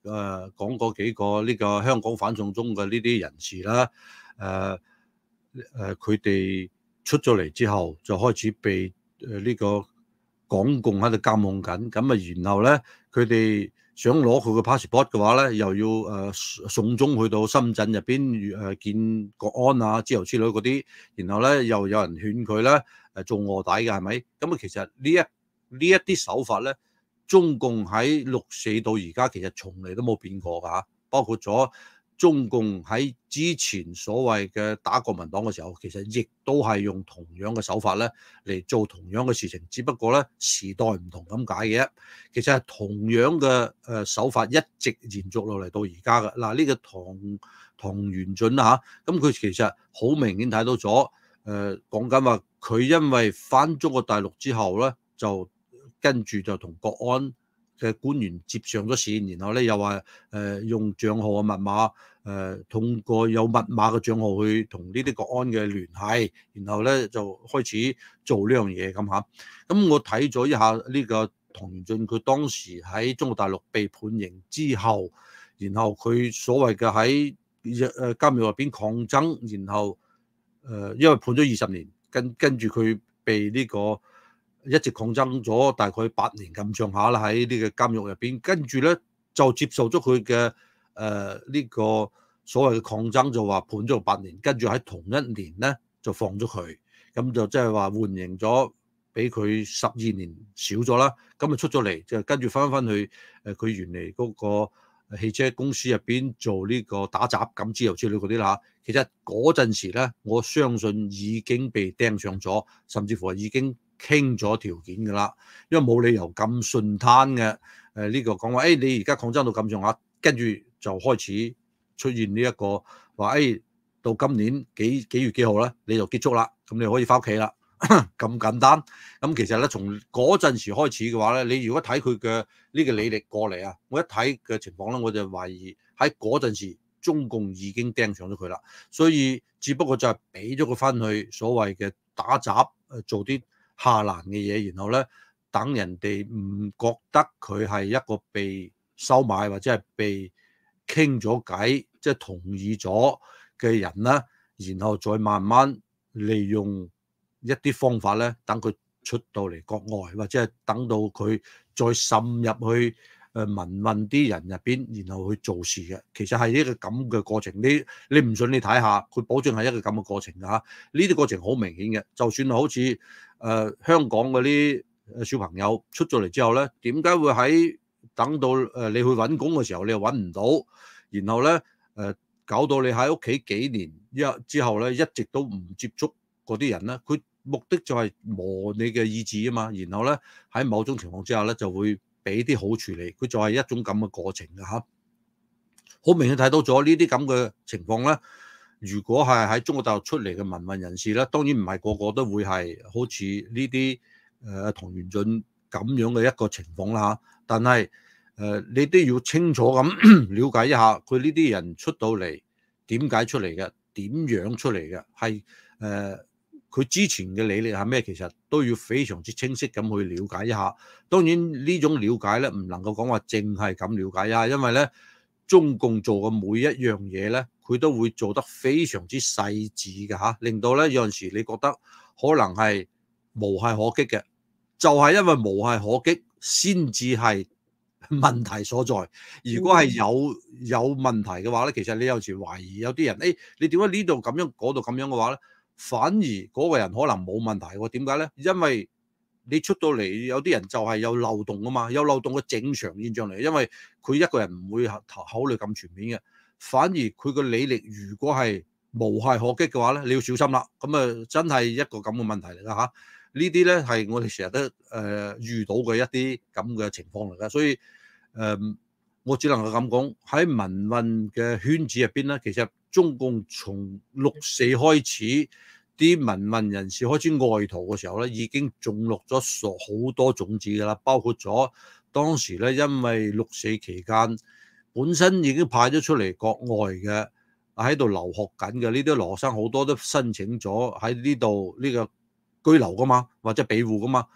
誒講嗰幾個呢個香港反送中嘅呢啲人士啦，誒誒佢哋出咗嚟之後就開始被誒呢個港共喺度監控緊，咁啊然後咧佢哋想攞佢個 passport 嘅話咧，又要誒、呃、送中去到深圳入邊誒見國安啊之後之類嗰啲，然後咧又有人勸佢咧誒做臥底嘅係咪？咁啊其實呢一呢一啲手法咧，中共喺六四到而家其實從嚟都冇變過㗎嚇，包括咗中共喺之前所謂嘅打國民黨嘅時候，其實亦都係用同樣嘅手法咧嚟做同樣嘅事情，只不過咧時代唔同咁解嘅。其實係同樣嘅誒手法一直延續落嚟到而家嘅。嗱，呢個唐唐元俊啊，咁佢其實好明顯睇到咗誒講緊話佢因為返中國大陸之後咧，就跟住就同國安嘅官員接上咗線，然後咧又話誒、呃、用帳號嘅密碼誒、呃、通過有密碼嘅帳號去同呢啲國安嘅聯繫，然後咧就開始做呢樣嘢咁嚇。咁我睇咗一下呢個唐元俊，佢當時喺中國大陸被判刑之後，然後佢所謂嘅喺誒監獄入邊抗爭，然後誒、呃、因為判咗二十年，跟跟住佢被呢、這個。一直抗爭咗大概八年咁上下啦，喺呢個監獄入邊，跟住咧就接受咗佢嘅誒呢個所謂嘅抗爭，就話判咗八年，跟住喺同一年咧就放咗佢，咁就即係話緩刑咗，俾佢十二年少咗啦，咁啊出咗嚟就跟住翻返去誒佢原嚟嗰個汽車公司入邊做呢個打雜咁之後之類嗰啲啦。其實嗰陣時咧，我相信已經被釘上咗，甚至乎係已經傾咗條件㗎啦，因為冇理由咁順攤嘅。誒呢個講話，誒你而家抗爭到咁上下，跟住就開始出現呢一個話，誒到今年幾幾月幾號咧，你就結束啦，咁你可以翻屋企啦，咁簡單。咁其實咧，從嗰陣時開始嘅話咧，你如果睇佢嘅呢個履歷過嚟啊，我一睇嘅情況咧，我就懷疑喺嗰陣時中共已經釘上咗佢啦，所以只不過就係俾咗佢翻去所謂嘅打雜誒做啲下欄嘅嘢，然後咧等人哋唔覺得佢係一個被收買或者係被傾咗偈，即係同意咗嘅人啦，然後再慢慢利用一啲方法咧，等佢出到嚟國外，或者係等到佢再滲入去誒民運啲人入邊，然後去做事嘅。其實係一個咁嘅過程，你你唔信你睇下，佢保證係一個咁嘅過程㗎嚇。呢啲過程好明顯嘅，就算好似誒、呃、香港嗰啲小朋友出咗嚟之後咧，點解會喺等到誒你去揾工嘅時候，你又揾唔到，然後咧誒、呃、搞到你喺屋企幾年一之後咧，一直都唔接觸嗰啲人咧，佢目的就係磨你嘅意志啊嘛，然後咧喺某種情況之下咧就會俾啲好處理，佢就係一種咁嘅過程㗎嚇。好明顯睇到咗呢啲咁嘅情況咧，如果係喺中國大陸出嚟嘅民運人士咧，當然唔係個個都會係好似呢啲誒唐元俊咁樣嘅一個情況啦嚇。但係誒、呃、你都要清楚咁了解一下，佢呢啲人出到嚟點解出嚟嘅，點樣出嚟嘅，係誒佢之前嘅履歷係咩，其實都要非常之清晰咁去了解一下。當然呢種了解咧，唔能夠講話淨係咁了解一下，因為咧中共做嘅每一樣嘢咧，佢都會做得非常之細緻嘅嚇，令到咧有陣時你覺得可能係無懈可擊嘅，就係、是、因為無懈可擊先至係問題所在。如果係有有問題嘅話咧，其實你有時懷疑有啲人，誒、哎、你點解呢度咁樣，嗰度咁樣嘅話咧？反而嗰個人可能冇問題喎，點解咧？因為你出到嚟有啲人就係有漏洞啊嘛，有漏洞嘅正常現象嚟，因為佢一個人唔會考慮咁全面嘅。反而佢個履歷如果係無懈可擊嘅話咧，你要小心啦。咁啊，真係一個咁嘅問題嚟㗎嚇。呢啲咧係我哋成日都誒、呃、遇到嘅一啲咁嘅情況嚟㗎，所以誒、呃、我只能夠咁講，喺民運嘅圈子入邊咧，其實中共從六四開始，啲民運人士開始外逃嘅時候咧，已經種落咗傻好多種子㗎啦。包括咗當時咧，因為六四期間本身已經派咗出嚟國外嘅喺度留學緊嘅呢啲留學生，好多都申請咗喺呢度呢個居留㗎嘛，或者庇護㗎嘛。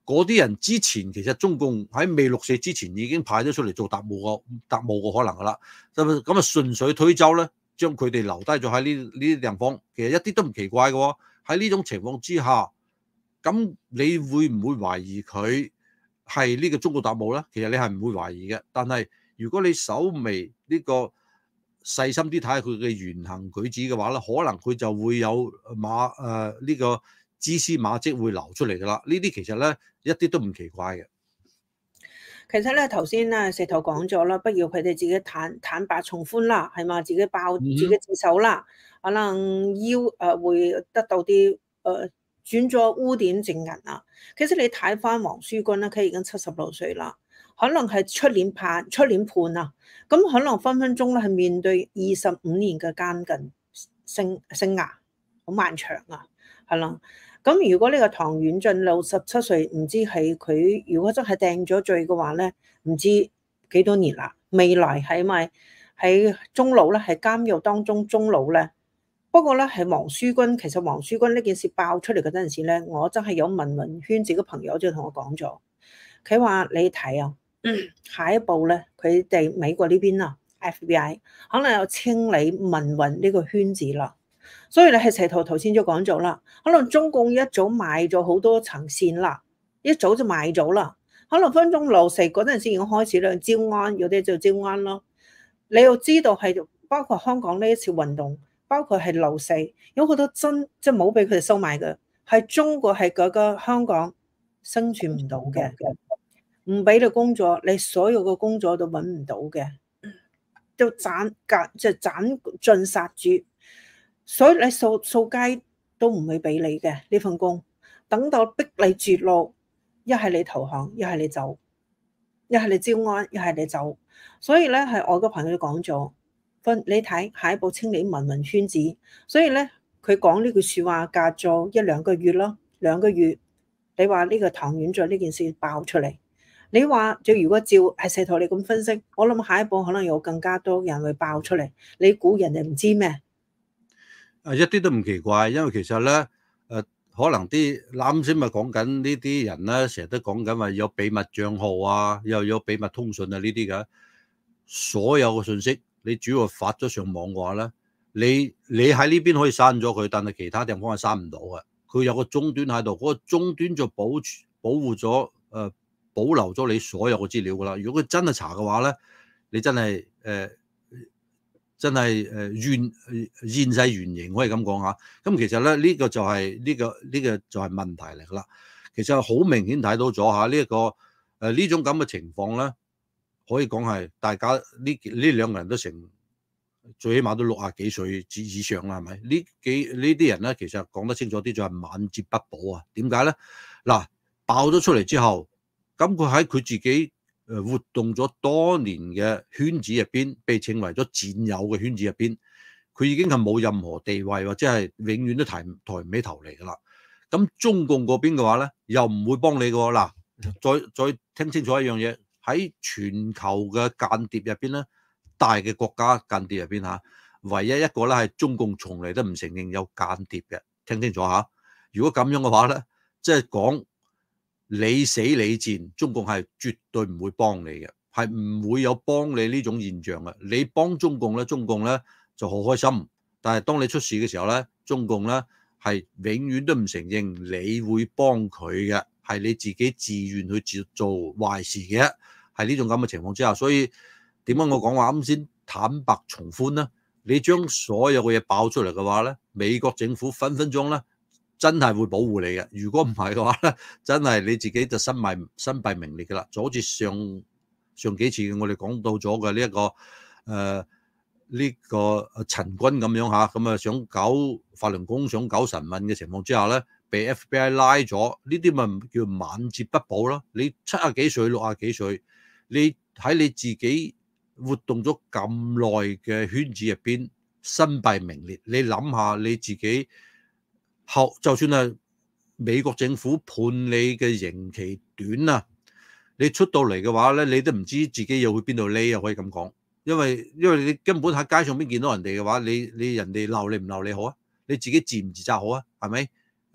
嗰啲人之前其實中共喺未六四之前已經派咗出嚟做特務個特務個可能噶啦，咁咁啊順水推舟咧，將佢哋留低咗喺呢呢啲地方，其實一啲都唔奇怪嘅喎。喺呢種情況之下，咁你會唔會懷疑佢係呢個中國特務咧？其實你係唔會懷疑嘅，但係如果你稍微呢個細心啲睇下佢嘅言行舉止嘅話咧，可能佢就會有馬誒呢、呃這個蛛絲馬跡會流出嚟噶啦。呢啲其實咧一啲都唔奇怪嘅。 其實咧頭先咧石頭講咗啦，不要佢哋自己坦坦白從寬啦，係嘛？自己爆自己自首啦，可能要誒、呃、會得到啲誒、呃、轉咗污點證人啊。其實你睇翻黃書君咧，佢已經七十六歲啦，可能係出年判出年判啊，咁可能分分鐘咧係面對二十五年嘅監禁生生涯，好漫長啊，係啦。咁如果呢個唐遠進六十七歲，唔知係佢如果真係定咗罪嘅話咧，唔知幾多年啦。未來係咪喺終老咧？係監獄當中終老咧？不過咧係黃書君，其實黃書君呢件事爆出嚟嗰陣時咧，我真係有文文圈子嘅朋友就同我講咗，佢話你睇啊，下一步咧佢哋美國呢邊啊 F B I 可能有清理文運呢個圈子啦。所以你係石頭頭先都講咗啦，可能中共一早買咗好多層線啦，一早就買咗啦。可能分鐘六四嗰陣時已經開始啦，招安有啲就招安咯。你要知道係包括香港呢一次運動，包括係六四，有好多真即係冇俾佢哋收買嘅，係中國係嗰個香港生存唔到嘅，唔俾你工作，你所有嘅工作都揾唔到嘅，都斬格即係斬盡殺絕。所以你掃掃街都唔會俾你嘅呢份工，等到逼你絕路，一係你投降，一係你走，一係你招安，一係你走。所以咧係我個朋友講咗，分你睇下一步清理文文圈子。所以咧佢講呢句説話隔咗一兩個月咯，兩個月。你話呢個唐遠進呢件事爆出嚟，你話就如果照係石頭你咁分析，我諗下一步可能有更加多人會爆出嚟。你估人哋唔知咩？ 誒一啲都唔奇怪，因為其實咧誒、呃、可能啲啱先咪講緊呢啲人咧，成日都講緊話有秘密帳號啊，又有秘密通訊啊呢啲嘅，所有嘅信息你主要發咗上網嘅話咧，你你喺呢邊可以刪咗佢，但係其他地方係刪唔到嘅。佢有個終端喺度，嗰、那個終端就保保護咗誒、呃、保留咗你所有嘅資料噶啦。如果佢真係查嘅話咧，你真係誒。呃真係誒現現世原形可以咁講下，咁其實咧呢、這個就係、是、呢、這個呢、這個就係問題嚟噶啦。其實好明顯睇到咗嚇呢一個誒呢、呃、種咁嘅情況咧，可以講係大家呢呢兩個人都成最起碼都六啊幾歲至以上啦，係咪？呢幾呢啲人咧其實講得清楚啲就係晚節不保啊。點解咧？嗱，爆咗出嚟之後，咁佢喺佢自己誒活動咗多年嘅圈子入邊，被稱為咗戰友嘅圈子入邊，佢已經係冇任何地位，或者係永遠都抬抬唔起頭嚟噶啦。咁中共嗰邊嘅話咧，又唔會幫你嘅喎。嗱，再再聽清楚一樣嘢，喺全球嘅間諜入邊咧，大嘅國家間諜入邊嚇，唯一一個咧係中共從嚟都唔承認有間諜嘅。聽清楚嚇，如果咁樣嘅話咧，即係講。你死你戰，中共係絕對唔會幫你嘅，係唔會有幫你呢種現象嘅。你幫中共咧，中共咧就好開心，但係當你出事嘅時候咧，中共咧係永遠都唔承認你會幫佢嘅，係你自己自願去做做壞事嘅，係呢種咁嘅情況之下。所以點解我講話啱先坦白從寬咧？你將所有嘅嘢爆出嚟嘅話咧，美國政府分分鐘咧。真係會保護你嘅，如果唔係嘅話咧，真係你自己就身敗身敗名裂嘅啦。就好似上上幾次我哋講到咗嘅呢一個誒呢、呃這個陳軍咁樣嚇，咁啊想搞法輪功、想搞神問嘅情況之下咧，被 F B I 拉咗，呢啲咪叫晚節不保咯。你七啊幾歲、六啊幾歲，你喺你自己活動咗咁耐嘅圈子入邊身敗名裂，你諗下你自己。後就算係美國政府判你嘅刑期短啊，你出到嚟嘅話咧，你都唔知自己又去邊度匿啊，可以咁講。因為因為你根本喺街上邊見到人哋嘅話，你你人哋鬧你唔鬧你好啊？你自己自唔自責好啊？係咪？誒、呃，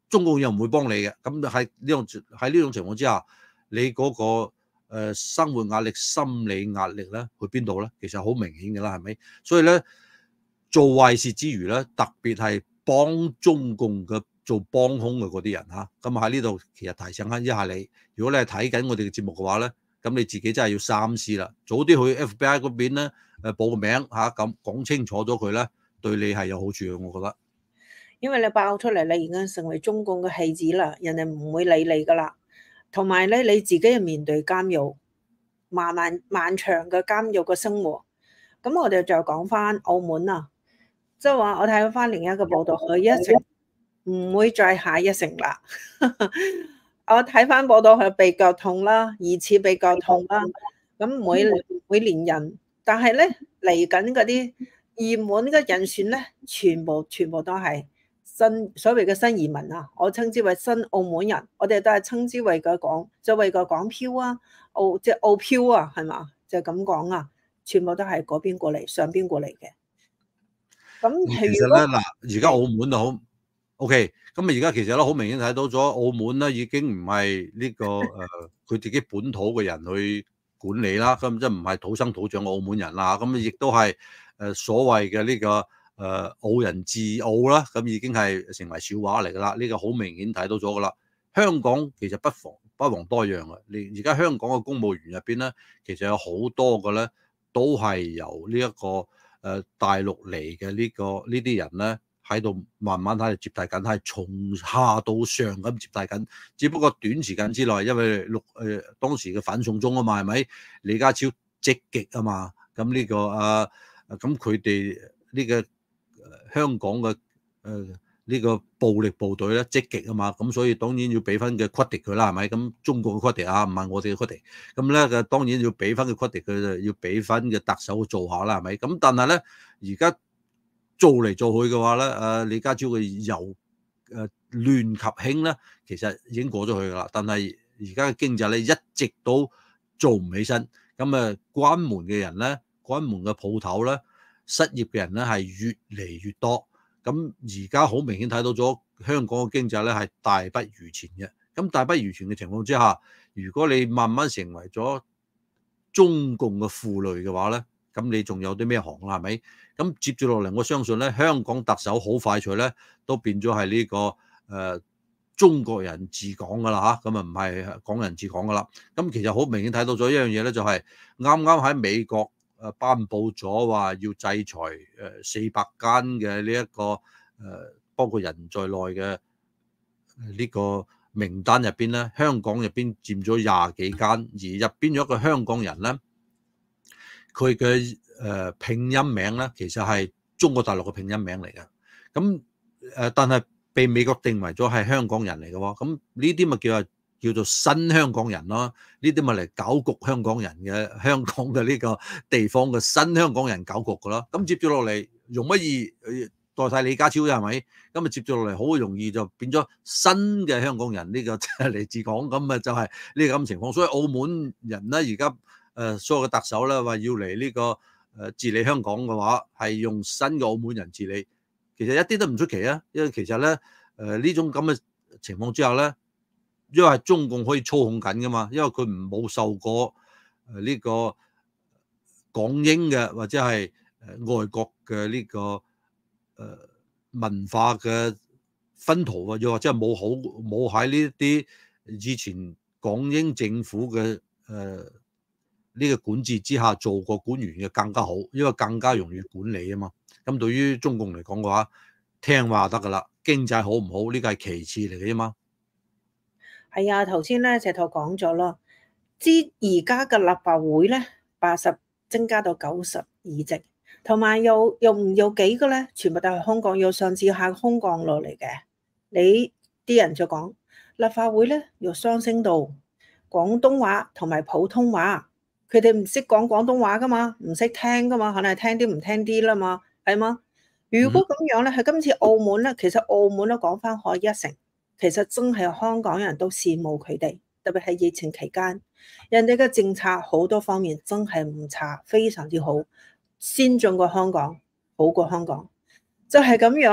中共又唔會幫你嘅。咁喺呢種喺呢種情況之下，你嗰、嗰個、呃、生活壓力、心理壓力咧，去邊度咧？其實好明顯嘅啦，係咪？所以咧，做壞事之餘咧，特別係幫中共嘅做幫兇嘅嗰啲人嚇，咁喺呢度其實提醒翻一下你，如果你係睇緊我哋嘅節目嘅話咧，咁你自己真係要三思啦，早啲去 F B I 嗰邊咧誒報個名嚇，咁講清楚咗佢咧，對你係有好處嘅，我覺得。 因為你爆出嚟，你已經成為中共嘅戲子啦，人哋唔會理你噶啦。同埋咧，你自己要面對監獄漫漫漫長嘅監獄嘅生活。咁我哋就講翻澳門啊，即係話我睇翻另一個報道，佢一直唔會再下一城啦。我睇翻報道，佢鼻腳痛啦，疑似鼻腳痛啦。咁每每年人，但係咧嚟緊嗰啲熱門嘅人選咧，全部全部都係新所謂嘅新移民啊，我稱之為新澳門人，我哋都係稱之為個港，就為個港漂啊，澳即係澳漂啊，係嘛？就咁講啊，全部都係嗰邊過嚟，上邊過嚟嘅。咁其實咧嗱，而家澳門就好 OK，咁啊而家其實咧好明顯睇到咗澳門咧已經唔係呢個誒佢自己本土嘅人去管理啦，咁即係唔係土生土長嘅澳門人啦，咁亦都係誒所謂嘅呢個。誒、呃、澳人治澳啦，咁已經係成為笑話嚟㗎啦。呢、這個好明顯睇到咗㗎啦。香港其實不妨不遑多讓啊。你而家香港嘅公務員入邊咧，其實有好多嘅咧，都係由呢、這、一個誒、呃、大陸嚟嘅呢個呢啲人咧，喺度慢慢喺度接替緊，係從下到上咁接替緊。只不過短時間之內，因為六誒、呃、當時嘅反送中啊嘛，係咪？李家超積極啊嘛，咁呢、這個啊咁佢哋呢個。香港嘅誒呢個暴力部隊咧積極啊嘛，咁所以當然要俾翻嘅 credit 佢啦，係咪？咁中國嘅 credit 啊，唔係我哋嘅 credit，咁咧嘅當然要俾翻嘅 credit 佢，就要俾翻嘅特首做下啦，係咪？咁但係咧而家做嚟做去嘅話咧，誒李家超嘅由誒亂及興咧，其實已經過咗去㗎啦。但係而家嘅經濟咧一直都做唔起身，咁誒關門嘅人咧，關門嘅鋪頭咧。失業嘅人咧係越嚟越多，咁而家好明顯睇到咗香港嘅經濟咧係大不如前嘅。咁大不如前嘅情況之下，如果你慢慢成為咗中共嘅負累嘅話咧，咁你仲有啲咩行啦？係咪？咁接住落嚟，我相信咧，香港特首好快脆咧都變咗係呢個誒、呃、中國人治港噶啦嚇，咁啊唔係港人治港噶啦。咁其實好明顯睇到咗一樣嘢咧，就係啱啱喺美國。誒頒布咗話要制裁誒四百間嘅呢一個誒包括人在內嘅呢個名單入邊咧，香港入邊佔咗廿幾間，而入邊有一個香港人咧，佢嘅誒拼音名咧其實係中國大陸嘅拼音名嚟嘅，咁誒但係被美國定為咗係香港人嚟嘅喎，咁呢啲咪叫做叫做新香港人咯，呢啲咪嚟搞局香港人嘅香港嘅呢個地方嘅新香港人搞局嘅咯。咁接住落嚟容乜易代替李家超啫係咪？咁啊接住落嚟好容易就變咗新嘅香港人呢個嚟治港，咁啊就係呢個咁情況。所以澳門人咧而家誒所有嘅特首咧話要嚟呢個誒治理香港嘅話，係用新嘅澳門人治理，其實一啲都唔出奇啊。因為其實咧誒呢種咁嘅情況之下咧。因為係中共可以操控緊噶嘛，因為佢唔冇受過誒呢個港英嘅或者係誒外國嘅呢個誒文化嘅薰陶啊，又或者係冇好冇喺呢啲以前港英政府嘅誒呢個管治之下做過官員嘅更加好，因為更加容易管理啊嘛。咁對於中共嚟講嘅話，聽話得噶啦，經濟好唔好呢個係其次嚟嘅啫嘛。 係啊，頭先咧石頭講咗咯，之而家嘅立法會咧八十增加到九十議席，同埋又又唔有幾個咧，全部都係空降，又上至下空降落嚟嘅。你啲人就講立法會咧又雙聲道，廣東話同埋普通話，佢哋唔識講廣東話噶嘛，唔識聽噶嘛，可能係聽啲唔聽啲啦嘛，係嘛？如果咁樣咧，喺今次澳門咧，其實澳門都講翻可一成。其實真係香港人都羨慕佢哋，特別係疫情期間，人哋嘅政策好多方面真係唔差，非常之好，先進過香港，好過香港。就係咁樣，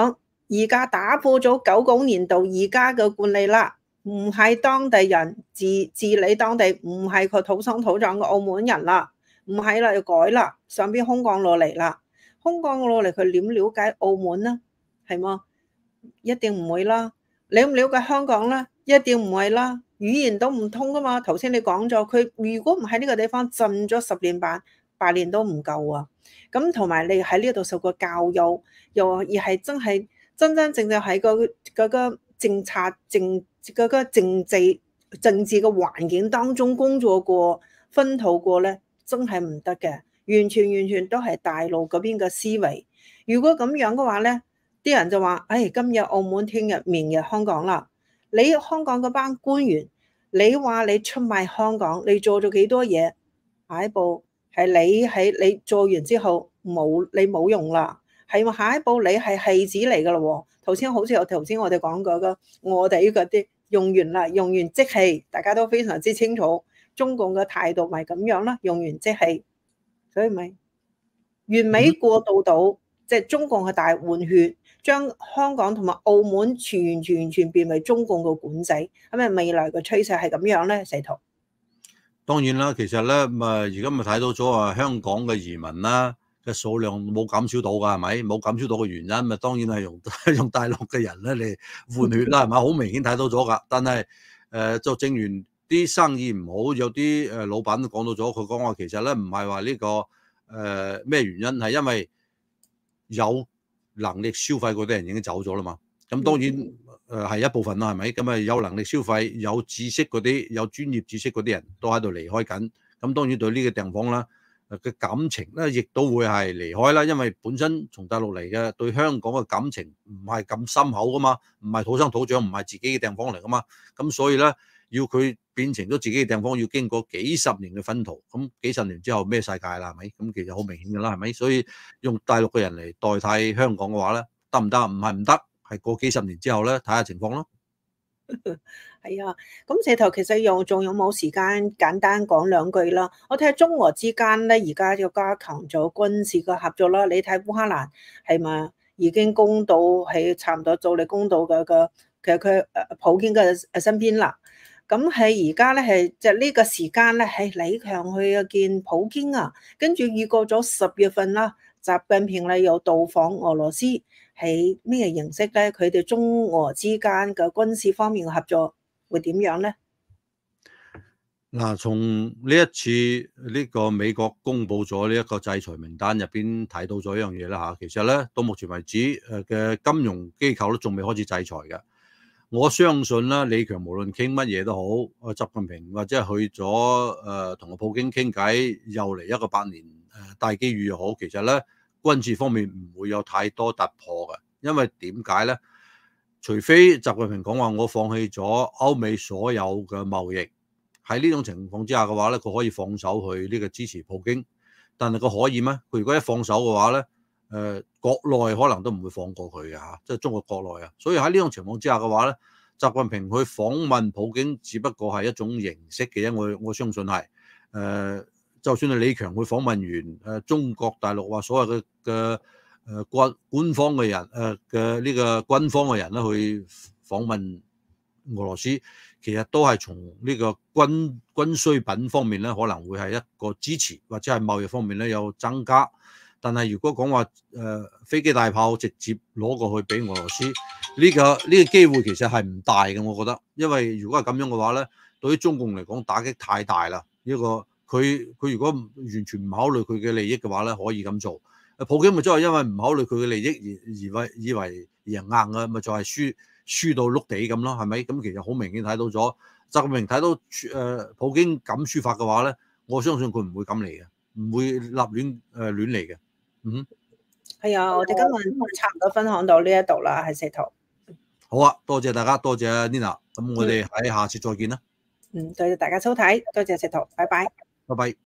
而家打破咗九九年度而家嘅慣例啦，唔係當地人治治理當地，唔係佢土生土長嘅澳門人啦，唔係啦，要改啦，上邊空降落嚟啦，空降落嚟佢點了解澳門呢？係嗎？一定唔會啦。了唔了解香港咧？一定唔係啦，語言都唔通噶嘛。頭先你講咗，佢如果唔喺呢個地方浸咗十年八八年都唔夠啊。咁同埋你喺呢度受過教育，又而係真係真真正正喺個嗰個政策政嗰個政治政治嘅環境當中工作過、薰陶過咧，真係唔得嘅。完全完全都係大陸嗰邊嘅思維。如果咁樣嘅話咧，啲人就話，哎，今日澳門，聽日明日香港啦。你香港嗰班官員，你話你出賣香港，你做咗幾多嘢？下一步係你喺你做完之後冇你冇用啦，係下一步你係戲子嚟噶咯。頭先好似我頭先我哋講過嘅，我哋嗰啲用完啦，用完即棄，大家都非常之清楚，中共嘅態度咪咁樣啦，用完即棄，所以咪完美過渡到即係中共嘅大換血。將香港同埋澳門完全完全變為中共嘅管制，咁咪未來嘅趨勢係咁樣咧？世圖當然啦，其實咧咪而家咪睇到咗啊，香港嘅移民啦嘅數量冇減少到㗎，係咪？冇減少到嘅原因咪當然係用用大陸嘅人咧嚟換血啦，係咪？好明顯睇到咗㗎。但係誒、呃、就正如啲生意唔好，有啲誒老闆都講到咗，佢講話其實咧唔係話呢個誒咩、呃、原因，係因為有能力消費嗰啲人已經走咗啦嘛，咁當然誒係一部分啦，係咪？咁啊有能力消費、有知識嗰啲、有專業知識嗰啲人都喺度離開緊，咁當然對呢個地方啦嘅感情咧，亦都會係離開啦，因為本身從大陸嚟嘅對香港嘅感情唔係咁深厚噶嘛，唔係土生土長，唔係自己嘅地方嚟噶嘛，咁所以咧要佢變成咗自己嘅地方，要經過幾十年嘅薰陶，咁幾十年之後咩世界啦，係咪？咁其實好明顯㗎啦，係咪？所以用大陸嘅人嚟代替香港嘅話咧，得唔得？唔係唔得，係過幾十年之後咧，睇下情況咯。 係啊，咁社頭其實又仲有冇時間簡單講兩句啦？我睇下中俄之間咧，而家要加強咗軍事嘅合作啦。你睇烏克蘭係咪已經攻到喺差唔多做你攻到嘅個其實佢誒普京嘅誒身邊啦。咁係而家咧係就呢個時間咧係李強去見普京啊，跟住預過咗十月份啦，習近平咧又到訪俄羅斯，係咩形式咧？佢哋中俄之間嘅軍事方面嘅合作會點樣咧？ 嗱，從呢一次呢個美國公布咗呢一個制裁名單入邊睇到咗一樣嘢啦嚇，其實咧到目前為止誒嘅金融機構都仲未開始制裁嘅。我相信啦，李強無論傾乜嘢都好，啊習近平或者係去咗誒同個普京傾偈，又嚟一個百年誒大機遇又好，其實咧軍事方面唔會有太多突破嘅，因為點解咧？除非習近平講話我放棄咗歐美所有嘅貿易，喺呢種情況之下嘅話咧，佢可以放手去呢個支持普京，但係佢可以咩？佢如果一放手嘅話咧？誒、呃、國內可能都唔會放過佢嘅嚇，即係中國國內啊，所以喺呢種情況之下嘅話咧，習近平去訪問普京，只不過係一種形式嘅啫。我我相信係誒、呃，就算係李強去訪問完誒、呃、中國大陸話所謂嘅嘅誒官官方嘅人誒嘅呢個軍方嘅人咧去訪問俄羅斯，其實都係從呢個軍軍需品方面咧，可能會係一個支持，或者係貿易方面咧有增加。但係如果講話誒飛機大炮直接攞過去俾俄羅斯，呢、呢個呢、呢個機會其實係唔大嘅，我覺得，因為如果係咁樣嘅話咧，對於中共嚟講打擊太大啦。呢、呢個佢佢如果完全唔考慮佢嘅利益嘅話咧，可以咁做。普京咪真係因為唔考慮佢嘅利益而而為以為贏硬嘅，咪就係輸輸到碌地咁咯，係咪？咁其實好明顯睇到咗，習近平睇到誒普京咁輸法嘅話咧，我相信佢唔會咁嚟嘅，唔會立亂誒亂嚟嘅。嗯， 係啊，我哋今日差唔多分享到呢一度啦，係石頭。 好啊，多謝大家，多謝 Nina，咁我哋喺下次再見啦。 嗯，多謝大家收睇，多謝石頭，拜拜。 拜拜。